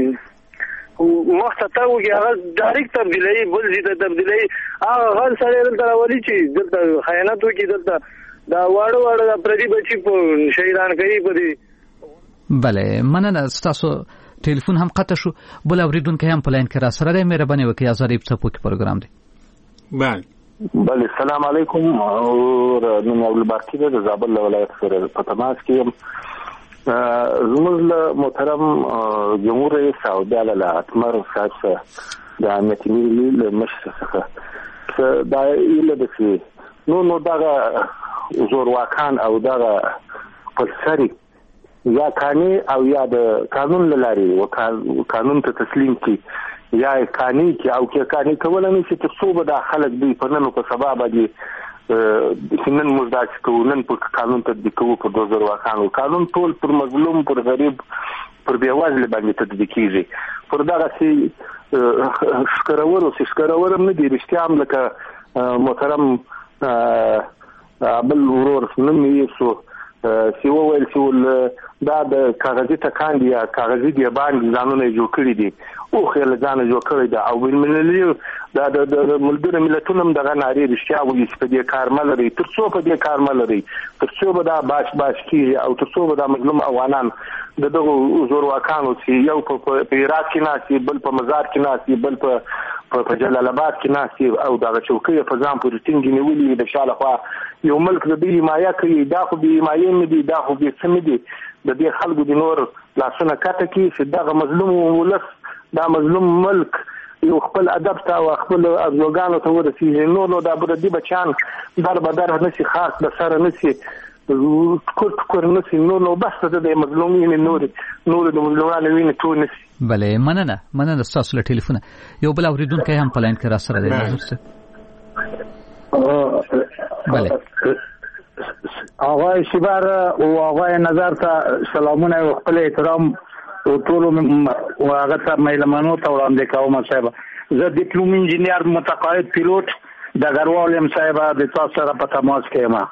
مخته ته وکړي هغه ډایرکټ تبدیلوي بل ځای ته تبدیلوي. هغه هر سړی دلته راولي چې دلته خیانت وکړي دلته دا واړه واړه د پردي بچي په شهیدان کوي په دې. بله مننه. ستاسو ټلیفون هم قطع شو. بل اوریدونکی هم په لاین کې را سره دی. مهرباني وکړئ آزاد څپوک پروګرام دی. بله بله سلام علیکم. او نوم عبدالباقي دی د زابل ولایت سره په تماس کې یم. زموږ له محترم جمهور رئیس او بیا له اتمر صاحب څخه د امنیتي ملي له مشر څخه دا ایله ده چې نو نو دغه زورواکان او دغه خپلسري یا قانوني او یا د قانون له لارې و قانون ته تسلیم کړي یا قانوني کې او کې قانوني کول نه شي تر څو به د خلک دی په نن په سبا باندې نن موږ دا چې کوو نن په قانون تطبیق کوو په دوه زره واکانو قانون ټول پر مظلوم پر غریب پر بیوازل باندې تطبیق کیږي. پر دغه سي ښکارور او ښکارور نه دي رښتیا هم لکه محترم بل ورور نن یې سو سی وویل چې دا د کاغذي ټکان دي یا کاغذي دی باندې ځانونه جوړ کړی دي او خیر ځانه جوړ کړی دا او ملي دا د ملګرو ملتونو دغه ناری رښتیا وایي چې په دې کار ملري تر څو په دې کار ملري تر څو به دا باش باش کیږي او تر څو به دا مظلوم افغانان د دغه زورواکانو چې یو په عراق کې ناسي بل په مزار کې ناسي بل په په جلال آباد کې ناستي او دغه چوکۍ په ځان پورې ټینګې نیولې د شا لخوا یو ملک د دې حمایه کوي، دا خو بې حمایې نه دي، دا خو بې څه نه دي. د دې خلکو د نور لاسونه کته کړي چې دغه مظلوم ولس، دا مظلوم ملک یو خپل ادب ته او خپل ارزوګانو ته ورسېږي. نور نو دا بردي بچان در بدر نشي، خاص د سره نشي، کور کور نشي، نور نو بس د مظلومین نور نور د مظلومانو وینې ټول نشي. بله مننه مننه ستاسو له ټلیفونه. یو بل اوریدونکی هم په لاین کې را سره دی. نظر څه؟ بله آقای شیبر او آقای نظر ته سلامونه او خپل احترام او ټول او هغه ته مېلمنو ته وړاندې کوم. صاحب زه ډیپلوم انجینیر متقاعد پیلوټ د غروال یم صاحب، د تاسو سره په تماس کې یم.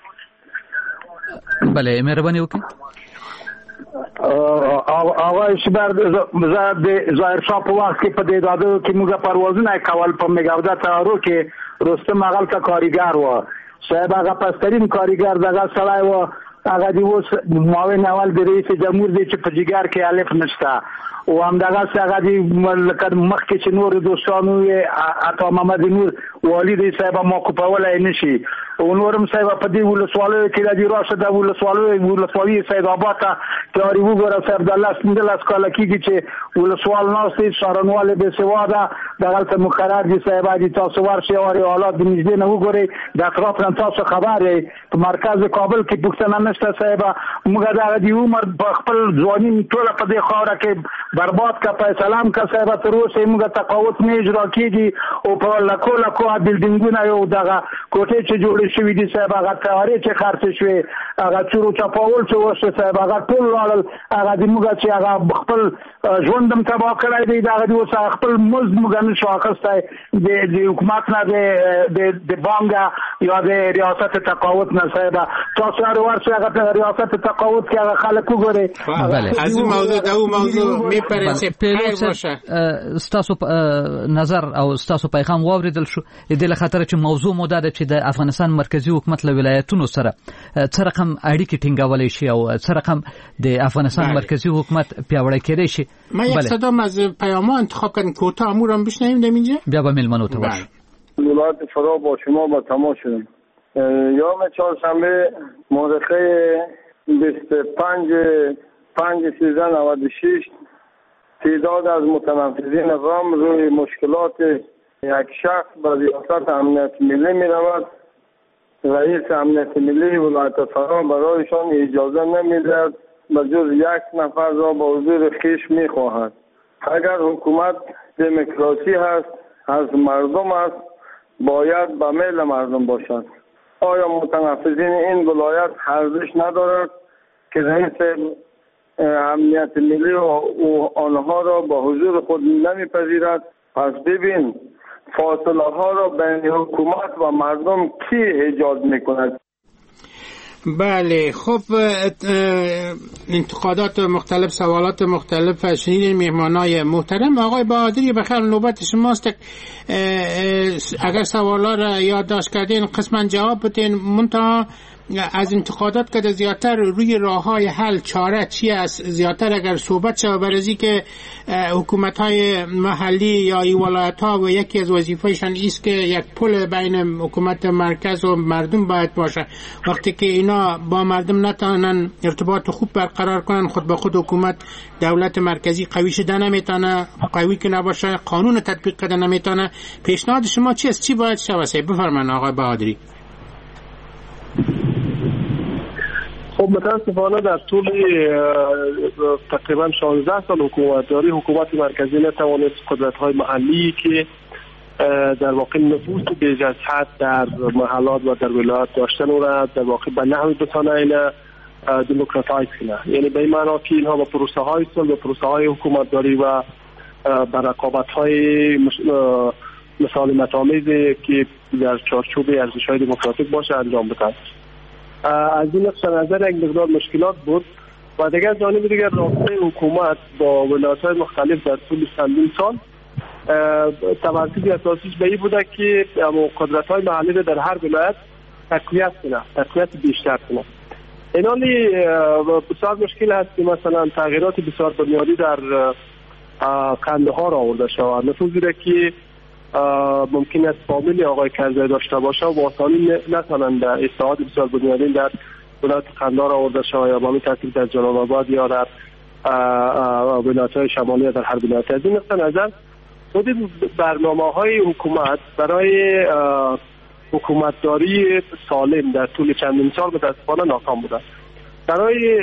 بله مهرباني وکړئ. آقای شیبر زه د ظاهر شاه په وخت کې په دې دادو کې موږ پروازونه کول په میګاودا تارو کې رستم هغلته کاریګر و صاحب، هغه پسترین کاریګر دغه سړی و، هغه دی اوس معاون اول د رئیس جمهور دی چې په جګر کې الف نشته او هم دغه هغه دی لکه مخکې چې نور دوستانو یې عطا محمد نور والی دی صاحب موقوفولای نشي او نورم صاحب په دې ولسوالۍ کې د راشه د ولسوالۍ ولسوالۍ سید آباد ته تیاری وګوره صاحب د الله ستنده لاس کاله کېږي چې ولسوال ناستې شارنواله به سواده دغلته مقرر دي صاحب دي. تاسو ورشي او حالات د نږدې نه وګورئ، د اطراف نه تاسو خبر یې. په مرکز کابل کې پښتنه نشته صاحب، موږ دغه دی عمر په خپل ځواني ټوله په دې خاوره کې برباد کا فیصلام کا صاحب تر اوسه موږ تقاوت نه اجرا کیږي او په لکو لکو بلډینګونه یو دغه کوټې چې جوړې شوې دي صاحب هغه تیاری چې خرڅ شوې هغه چورو چاپاول چې وشو صاحب هغه ټول لاړل، هغه د موږ چې هغه خپل ژوندم تباه کړی دی، دغه د اوس خپل مزد موږ نه شو اخیستی د حکومت نه د د بانک یا د ریاست تقاوت نه صاحب. تاسو هر ورځ هغه ریاست تقاوت کې هغه خلک وګورئ. بله از این موضوع دا اون موضوع میپرسه خیر باشه. ستاسو نظر او ستاسو پیغام واوریدل شو د له خاطر چې موضوع مو دا ده چې د افغانستان مرکزی حکومت له ولایتونو سره څه رقم اړیکې ټینګولای شي او څه رقم د افغانستان مرکزی حکومت پیاوړی کېدای شي. ما یک صدام از پیام‌ها انتخاب کردن کوتاه امورم بشنویم در اینجا. بیا با ملمنو تو باش. ولایت فرا با شما با تماس شدم. یوم چهارشنبه مورخه بیست و پنج پنج سیزده نود و شش تعداد از متنفذین غام روی مشکلات یک شخص به ریاست امنیت ملی می رود. رئیس امنیت ملی ولایت فرا برایشان اجازه نمی دهد به جز یک نفر را با حضور خویش می خواهد. اگر حکومت دموکراسی هست، از مردم است، باید به میل مردم باشد. آیا متنفذین این ولایت ارزش ندارد که رئیس امنیت ملی و آنها را با حضور خود نمیپذیرد؟ پس ببین فاصله ها را بین حکومت و مردم کی ایجاد میکند؟ بله خب انتقادات مختلف، سوالات مختلف شنیدین مهمانای محترم. آقای بهادری بخیر نوبت شماست. اگر سوالا را یادداشت کردین قسما جواب بدین. منتها از انتقادات که زیادتر روی راههای حل چاره چی است، زیادتر اگر صحبت شود بر ازی که حکومت‌های محلی یا ای ولایت‌ها و یکی از وظیفه‌شان است که یک پل بین حکومت مرکز و مردم باید باشه. وقتی که اینا با مردم نتونن ارتباط خوب برقرار کنن، خود به خود حکومت دولت مرکزی قوی شده نمیتونه، قوی که نباشه قانون تطبیق کرده نمیتونه. پیشنهاد شما چی است؟ چی باید شود؟ بفرمایید آقای بهادری. خب متاسفانه در طول تقریبا شانزده سال حکومتداری حکومت مرکزی نتوانست قدرت‌های محلی که در واقع نفوذ بیش از حد در محلات و در ولایات داشتن را در واقع به نحوی بتانه اینا دموکراتایز کنه. یعنی به این معنا که اینها با پروسه های صلح و پروسه های حکومتداری و به رقابت های مسالمت آمیزی که در چارچوب ارزش‌های دموکراتیک باشه انجام بدن. از این نقطه نظر یک مقدار مشکلات بود و دیگر جانب دیگر رابطه حکومت با ولایت‌های مختلف در طول چندین سال توسط اساسیش به این بوده که قدرت‌های محلی در هر ولایت تقویت کنه، تقویت بیشتر کنه. اینالی بسیار مشکل هست که مثلا تغییرات بسیار بنیادی در قندهار آورده شود. نفوذی را که ممکن است فامیل آقای کرزی داشته باشه و آسانی نتوانند اصلاحات بسیار بنیادین در ولایت قندهار آورده شود یا با ترتیب در جلال آباد یا در ولایت‌های شمالی یا در هر ولایت. از این نقطه نظر خود برنامه‌های حکومت برای حکومتداری سالم در طول چندین سال متاسفانه ناکام بوده. برای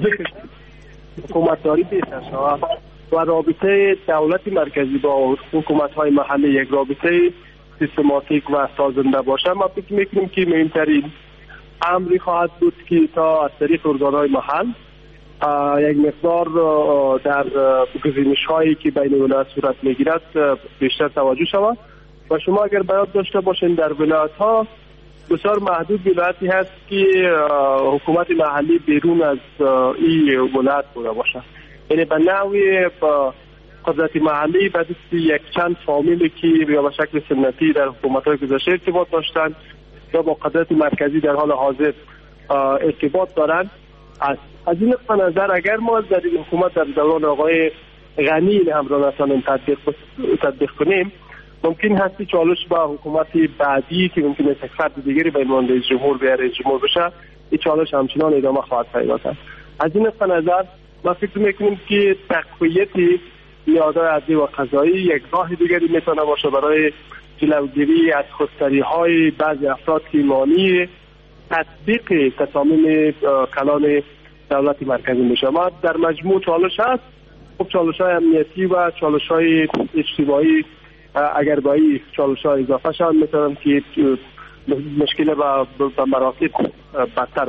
حکومتداری بهتر شود و رابطه دولت مرکزی با حکومت‌های محلی یک رابطه سیستماتیک و سازنده باشه، ما فکر می‌کنیم که مهمترین امری خواهد بود که تا از طریق ارگان‌های محل یک مقدار در گزینش‌هایی که بین ولایت صورت می‌گیرد بیشتر توجه شود. و شما اگر باید داشته باشین در ولایت‌ها بسیار محدود ولایتی هست که حکومت محلی بیرون از این ولایت بوده باشه، یعنی به نوعی قدرت محلی به دست یک چند فامیلی که یا به شکل سنتی در حکومت‌های گذشته ارتباط داشتن یا با قدرت مرکزی در حال حاضر ارتباط دارند. از از این نقطه نظر اگر ما در این حکومت در دوران آقای غنی این امر را نتوانیم تطبیق تطبیق کنیم، ممکن هستی چالش با حکومت بعدی که ممکن است فرد دیگری به عنوان رئیس جمهور بیاره رئیس جمهور بشه، این چالش همچنان ادامه خواهد پیدا کرد. از این نقطه نظر ما فکر میکنیم که تقویت نیازهای عدلی و قضایی یک راه دیگری میتونه باشه برای جلوگیری از خودسری‌های بعضی افراد که مانی تطبیق تصامیم کلان دولت مرکزی میشه. ما در مجموع چالش هست، خب چالش‌های امنیتی و چالش‌های اجتماعی اگر با این چالش‌ها اضافه شد میتونم که مشکل به مراتب بدتر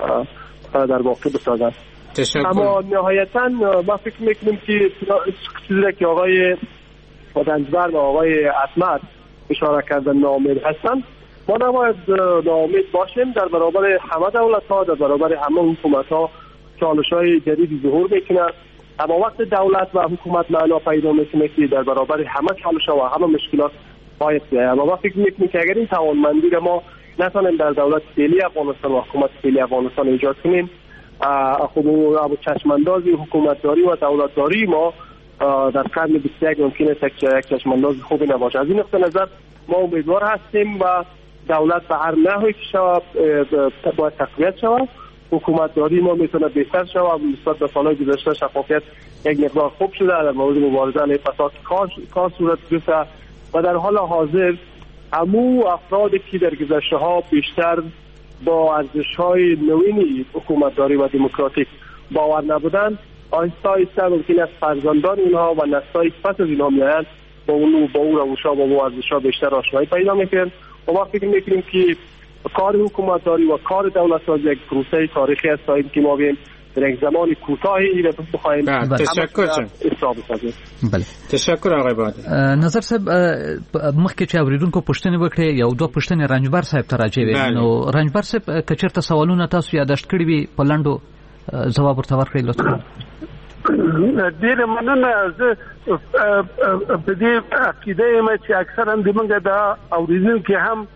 در واقع بسازد. اما نهایتاً ما فکر میکنیم که چیزی که آقای دنجبر و آقای احمد اشاره کردن ناامید هستند، ما نباید ناامید باشیم. در برابر همه دولت‌ها، در برابر همه حکومت‌ها چالش‌های جدیدی ظهور میکنه، اما وقت دولت و حکومت معنا پیدا میکنه که در برابر همه چالش‌ها و همه مشکلات باید بیاید. اما ما فکر میکنیم که اگر این توانمندی را ما نتونیم در دولت فعلی افغانستان و حکومت فعلی افغانستان ایجاد کنیم، خب ابو چشماندازی حکومتداری و دولتداری ما در قرن بیست و یک ممکن است یک چشمانداز خوبی نباشه. از این نقطه نظر ما امیدوار هستیم و دولت به هر نحوی که شود باید تقویت شود، حکومتداری ما میتونه بهتر شود. نسبت به سالهای گذشته شفافیت یک مقدار خوب شده در مورد مبارزه علیه فساد کار صورت گرفته و در حال حاضر همو افرادی که در گذشته ها بیشتر با ارزش‌های نوین حکومتداری و دموکراتیک باور نبودند، آهسته آهسته ممکن است فرزندان اینها و نسل‌های پس از اینها میآیند با اون با اون روش‌ها و با ارزش‌ها بیشتر آشنایی پیدا می‌کنند. و ما فکر می‌کنیم که کار حکومتداری و کار دولت‌سازی یک پروسه تاریخی است تا اینکه ما بیم در یک زمان کوتاهی را بخواهیم. تشکر بله تشکر آقای بادر. نظر صاحب مخکې چې اوریدونکو پوښتنه وکړي یو دوه پوښتنې رنجبر صاحب ته راځي، نو رنجبر صاحب کچرته سوالونه تاسو یاداشت کړی وي په لاندو جواب ورته ورکړئ لطفا. ډېر مننه. زه په دې عقیده یم چې اکثرا د موږ د اوریدونکو هم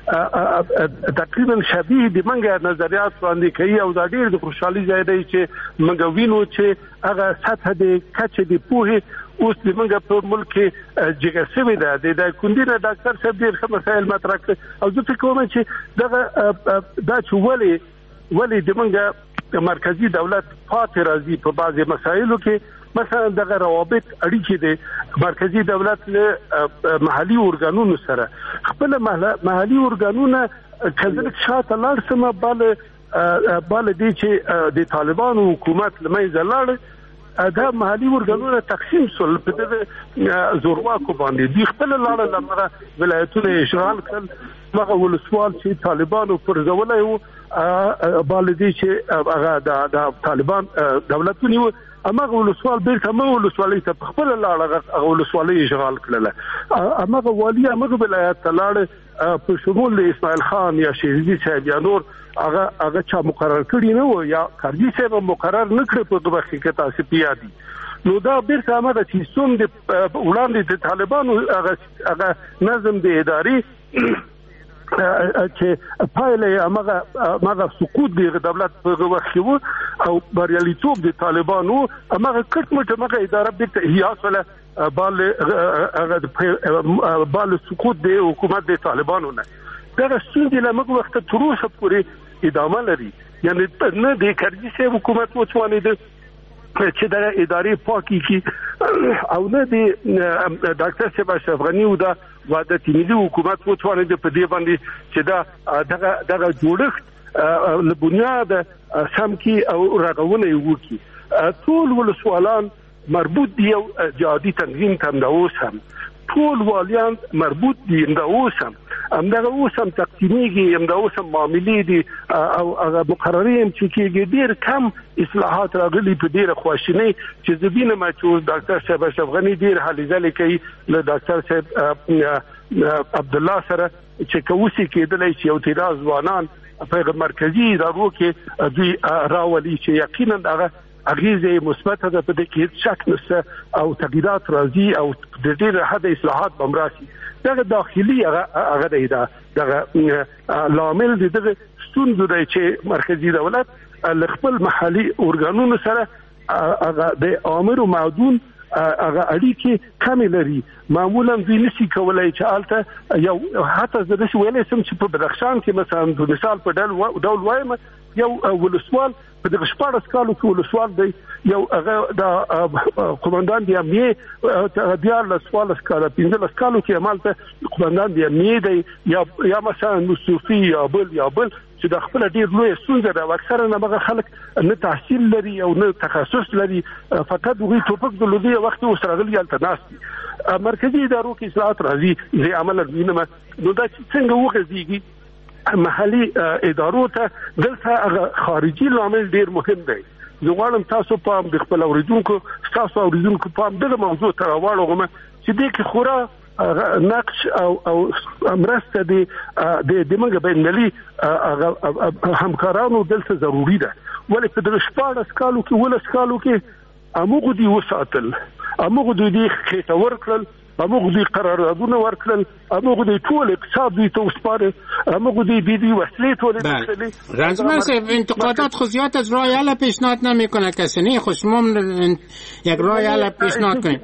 تقریبا شبیه د منګه نظریات وړاندې کوي او دا ډېر د خوشحالي ځای دی چې موږ وینو چې هغه سطح د کچې د پوهې اوس د منګه په ملک کې جګه شوې ده. د کندي نه ډاکټر صاحب ډېر ښه مسایل مطرح کړي او زه فکر کوم چې دغه دا چې ولې ولې د منګه مرکزی دولت پاتې راځي په بعضي مسایلو کې، مثلا دغه روابط اړیکې دي مرکزی دولت له محلي ارګانونو سره. خپل محلي ارګانونه کله شاته لاړ سم بل بل دي چې د طالبانو حکومت لمنځه لاړ، دا محلي ارګانونه تقسیم شول په دغه زورواکو باندې دي خپل لاړ لمره ولایتونه اشغال کړل. مغه ولسوال چې طالبانو پرځولای وو بالدي چې هغه د طالبان دولتونی وو، امغه ولسوال بیرته مو ولسوالۍ ته خپل لاړه هغه ولسوالۍ اشغال کړله. امغه والی امغه ولایت ته لاړ په شمول اسماعیل خان یا شهزادي صاحب یا نور هغه هغه چا مقرر کړی نه و یا کارجی صاحب مقرر نه کړ په دغه کې تاسو پیادي. نو دا بیرته امغه چې څوم د وړاندې د طالبانو هغه هغه نظم د اداري چې پایله هغه هغه سقوط د دولت په وخت کې او بریالیتوب د طالبانو هغه کټ مټ هغه اداره بیرته احیا سره بال بال سقوط د حکومت د طالبانو نه دا ستونزې له موږ وخت تر اوسه پورې ادامه لري. یعنی نه د کرزي صاحب حکومت وڅوانید چې دا ادارې پاکي کی او نه د ډاکټر صاحب اشرف غنی او دا وحدت ملي حکومت وڅوانید په دې باندې چې دا دغه دغه جوړښت له بنیاد سم کی او رغونه وکي. ټول ولسوالان مربوط دی یو جهادي تنظیم ته د اوسم ټول والیان مربوط دي د اوسم هم دغه اوسم تقسیمیږي هم د اوسم معاملې دي او هغه مقررین چې کېږي ډیر کم اصلاحات راغلي په ډیره خواشینۍ چې زبینه ما چې ډاکټر صاحب اشرف غنی ډیر حالې ځلې کوي له ډاکټر صاحب عبد الله سره چې کوسي کېدلای چې یو تیراز ځوانان په مرکزی ادارو کې دوی راولي چې یقینا دغه اغیزه مثبت ده په دې کې شک نشته او تغییرات راځي او د ډېر حد اصلاحات بمراسي. دغه داخلي هغه ده دغه لامل دي دغه ستونزې دی چې مرکزی دولت خپل محلي اورګانونو سره هغه د امر او معدون هغه اړیکې کمې لري. معمولا دوی نشي کولای چې الته یو حتی زه نشم ویلی سم چې په بدخشان کې مثلا په مثال په ډول ډول وایم یو ولسوال په دغه شپاړس کالو کې ولسوال دی یو هغه د قومندان دی امنیه دیار له سوال کاله پنځلس کالو کې عملته قومندان دی امنیه دی یا یا مثلا نصوفي یا بل یا بل چې د خپل ډیر لوی ستونزه ده. اکثره نه بغه خلک نه تحصیل لري او نه تخصص لري فقط دوی ټوپک د لودي وخت وسرغلي التناس مرکزی ادارو کې اصلاحات راځي زي عمل وینم نو دا څنګه وغځيږي محلي ادارو ته دلته خارجي لامل ډیر مهم دی. زه غواړم تاسو په د خپل اوریدونکو تاسو اوریدونکو په دغه موضوع ته راوړم چې دې کې خورا نقش او او مرسته دي د دماغ بینالي همکارانو دلته ضروری ده. ولې په دغه شپاړس کالو کې ولس کالو کې امغه دي وساتل امغه دي خېټه ورکړل امغه دي قراردادونه ورکړل امغه دي ټول اقتصاد دي توسپاره امغه دي بي دي وسلې ټول دي. رنجبر صاحب انتقادات خو زیات از راه حل پیشنهاد نمیکنه کسی نه خو شما یک راه حل پیشنهاد کنید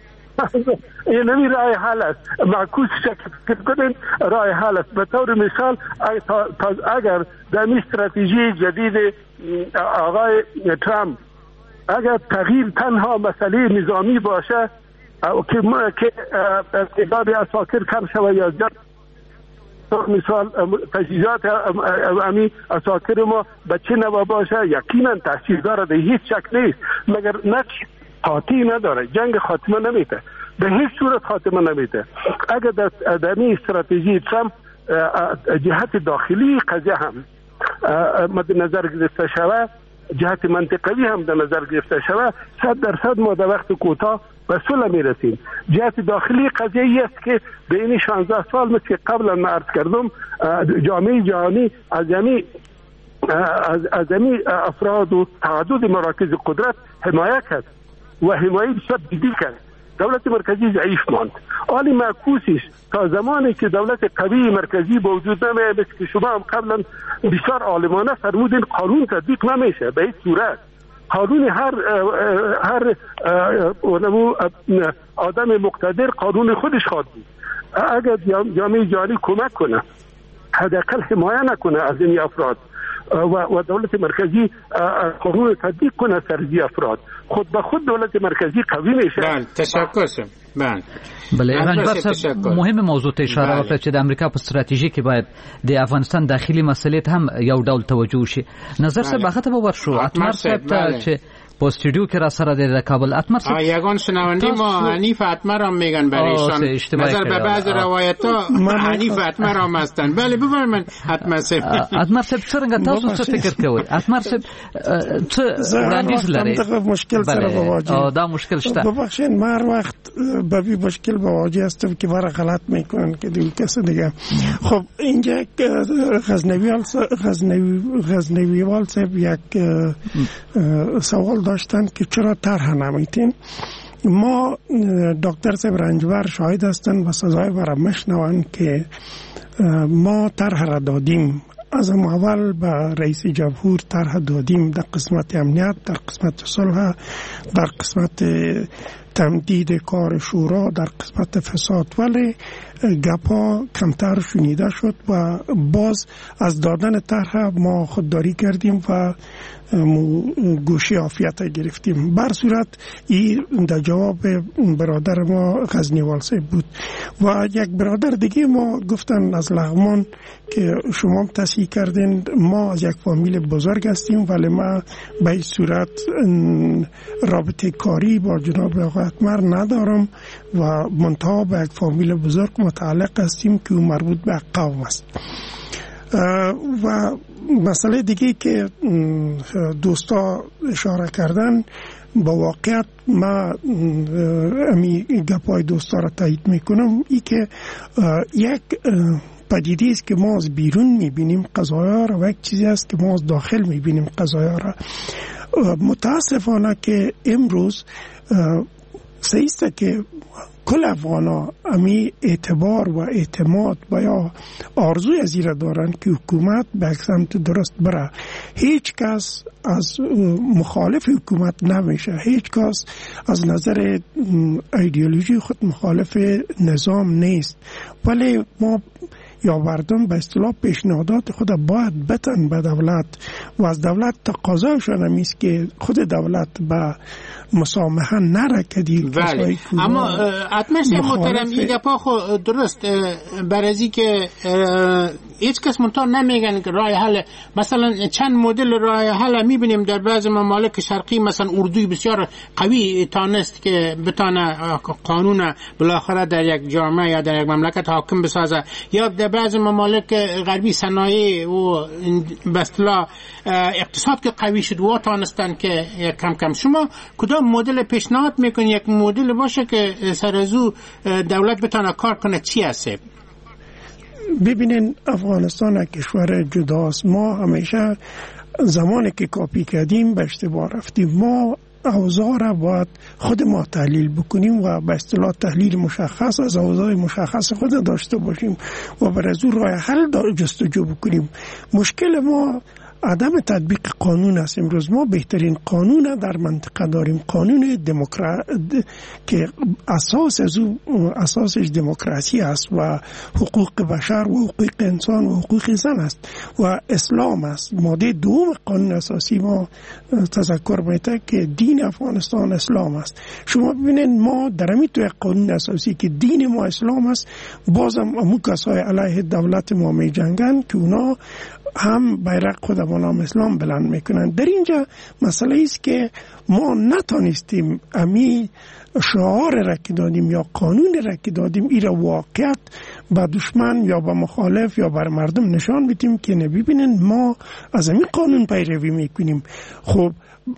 این نمی راه حل است معکوس شکل کنید راه حل است. به طور مثال اگر در این استراتژی جدید آقای ترامپ اگر تغییر تنها مسئله نظامی باشه او که که تعداد اساکر کم شود یا زیاد مثال تجهیزات امی اساکر ما به چه نوع باشه یقینا تاثیر داره در هیچ شک نیست مگر نقش قاطع نداره. جنگ خاتمه نمیده به هیچ صورت خاتمه نمیده. اگر در در این استراتژی ترامپ جهت داخلی قضیه هم مد نظر گرفته شود جهت منطقوی هم در نظر گرفته شود صد درصد ما در وقت کوتاه به صلح میرسیم. جهت داخلی قضیه ای است که به این شانزده سال مثل که قبلا ما عرض کردم جامعه جهانی از جمعی از از افراد و تعدد مراکز قدرت حمایت کرد و حمایت شدیدی کرد. دولت مرکزی ضعیف ماند. حالی معکوسش تا زمانی که دولت قوی مرکزی به وجود نمیاد که شما هم قبلا بسیار عالمانه فرمودین قانون تطبیق نمیشه به هیچ صورت. قانون هر هر آدم مقتدر قانون خودش خواهد بود. اگر جامعه جهانی کمک کنه حداقل حمایت نکنه از این افراد و دولت مرکزی قانون تطبیق کنه سر افراد خود به خود دولت مرکزی قوی میشه. بله تشکر شم. بله بله رنجبر مهم موضوع ته اشاره وکړه چې د امریکا په ستراتیژي کې باید د افغانستان داخلي مسلې ته هم یو ډول توجه شي. نظر صاحب هغه ته ورشو اتمر صاحب ته چې په استودیو کې را سره د کابل اتمر صاحب یگان شنونده ما حنیف اتمر هم میگن برایشان نظر به بعض روایت‌ها حنیف اتمر هم هستن. بله بفرمایید اتمر صاحب. اتمر صاحب څنګه تاسو څه فکر کوئ؟ اتمر صاحب څه وړاندیز لري؟ مشکل سره مواجه دا مشکل شته. ببخشید ما هر وقت به این مشکل مواجه هستم که برای غلط میکنن که دیگه کسی دیگه. خب اینجا غزنویان غزنوی غزنویوال صاحب یک سوال داشتن که چرا طرح نمیتین. ما دکتر صاحب رنجبر شاهد هستن و سزای برای مشنون که ما طرح را دادیم. از اول به رئیس جمهور طرح دادیم در قسمت امنیت، در قسمت صلح، در قسمت تمدید کار شورا در قسمت فساد، ولی گپا کمتر شنیده شد و باز از دادن طرح ما خودداری کردیم و گوشی عافیت گرفتیم. بر صورت این در جواب برادر ما غزنیوال صاحب بود و یک برادر دیگه ما گفتن از لغمان که شما تصحیح کردین ما از یک فامیل بزرگ هستیم ولی ما به این صورت رابطه کاری با جناب آقای اتمر ندارم و منتها به یک فامیل بزرگ متعلق هستیم که مربوط به قوم است. و مسئله دیگه که دوستا اشاره کردن با واقعیت ما امی گپای دوستا را تایید میکنم، ای که یک پدیده است که ما از بیرون میبینیم قضایا را و یک چیزی است که ما از داخل میبینیم قضایا را. متاسفانه که امروز سیسته که کل افغانا امی اعتبار و اعتماد و یا آرزوی از ایره دارن که حکومت به سمت درست بره. هیچ کس از مخالف حکومت نمیشه، هیچ کس از نظر ایدئولوژی خود مخالف نظام نیست، ولی ما یا مردم به اصطلاح پیشنهادات خود باید بتن به دولت و از دولت تقاضاشون همیست که خود دولت به مسامحه نره کدی. اما اتمش محترم این گپا خو درست برازی که هیچ کس منطقه نمیگن که راه حل، مثلا چند مدل راه حل میبینیم در بعض ممالک شرقی، مثلا اردوی بسیار قوی تانست که بتانه قانون بالاخره در یک جامعه یا در یک مملکت حاکم بسازه، یا در بعض ممالک غربی صنایع و به اصطلاح اقتصاد که قوی شد و تانستن که کم کم. شما کدام مدل پیشنهاد میکنید یک مدل باشه که سر از او دولت بتانه کار کنه چی هست؟ ببینین افغانستان کشور جداست. ما همیشه زمانی که کاپی کردیم به اشتباه رفتیم. ما اوضاع را باید خود ما تحلیل بکنیم و به اصطلاح تحلیل مشخص از اوضاع مشخص خود داشته باشیم و بر از او راه حل جستجو بکنیم. مشکل ما عدم تطبیق قانون است. امروز ما بهترین قانون در منطقه داریم، قانون دموکراسی که اساس از او اساسش دموکراسی است و حقوق بشر و حقوق انسان و حقوق زن است و اسلام است. ماده دوم قانون اساسی ما تذکر میده که دین افغانستان اسلام است. شما ببینید ما در همین توی قانون اساسی که دین ما اسلام است، بازم امو کسای علیه دولت ما می جنگن که اونا هم بیرق خود با نام اسلام بلند میکنن. در اینجا مسئله است که ما نتانستیم امی شعار را که دادیم یا قانون را که دادیم ای را واقعیت به دشمن یا به مخالف یا بر مردم نشان بدیم که نبینن ما از امی قانون پیروی میکنیم. خب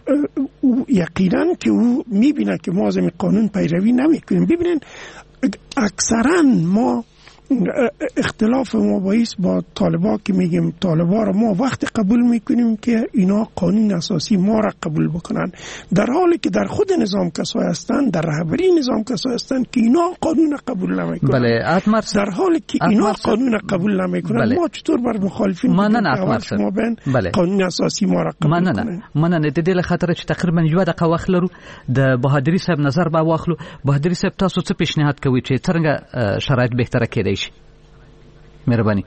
یقینا که او میبینه که ما از امی قانون پیروی نمیکنیم. ببینن اکثرا ما اختلاف ما باعث با طالبا که میگیم طالبا را ما وقت قبول میکنیم که اینا قانون اساسی ما را قبول بکنن، در حالی که در خود نظام کسای هستن، در رهبری نظام کسای هستن که اینا قانون قبول نمیکنن. بله اتمر در حالی که اینا قانون قبول نمیکنن. بله. ما چطور بر مخالفین ما بین بله. قانون اساسی ما را قبول مننه. کنن؟ مننه د دې خاطر چې تقریبا یو دقیقه وخت لرو د بهادری صاحب نظر به واخلو. بهادری صاحب تاسو څه پیشنهاد کوئ چې څنګه شرایط بهتره کېدای شي؟ مهربانی.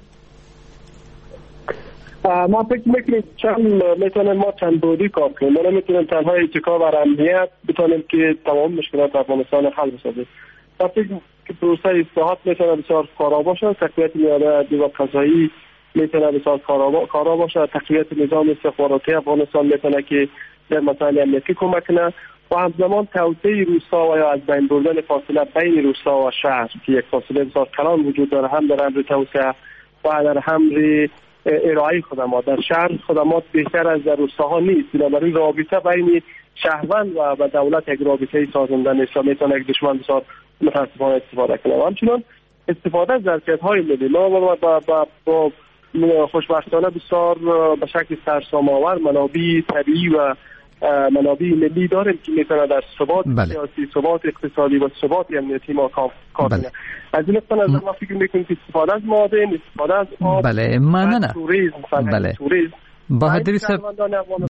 ما فکر میکنیم چند میتونیم ما چند بودی کار کنیم. ما نمیتونیم تنها اتکا بر امنیت بتونیم که تمام مشکلات افغانستان حل بسازیم. ما فکر که پروسه اصلاحات میتونه بسیار کارا باشه، تقویت نیروی دیوان قضایی میتونه بسیار کارا باشه، تقویت نظام استخباراتی افغانستان میتونه که در مسائل امنیتی کمک کنه و همزمان توسعه روستا و یا از بین بردن فاصله بین روستا و شهر که یک فاصله بسیار کلان وجود داره، هم در امر توسعه و در امر ارائه خدمات. در شهر خدمات بهتر از در روستاها نیست، بنابراین رابطه بین شهروند و با دولت یک رابطه سازنده نیست. میتونه یک دشمن بسیار متاسفانه استفاده کنه. و همچنان استفاده از ظرفیت‌های ملی ما با با با, با خوشبختانه بسیار به شکل سرسام‌آور منابع طبیعی و منابع ملی داریم که میتونه در ثبات بله. سیاسی، ثبات اقتصادی و ثبات امنیتی ما کار کنه. بله. از این نظر ما فکر میکنیم که استفاده از معادن، استفاده از آب، بله ممنونم. توریسم، بله. توریسم بهادری صاحب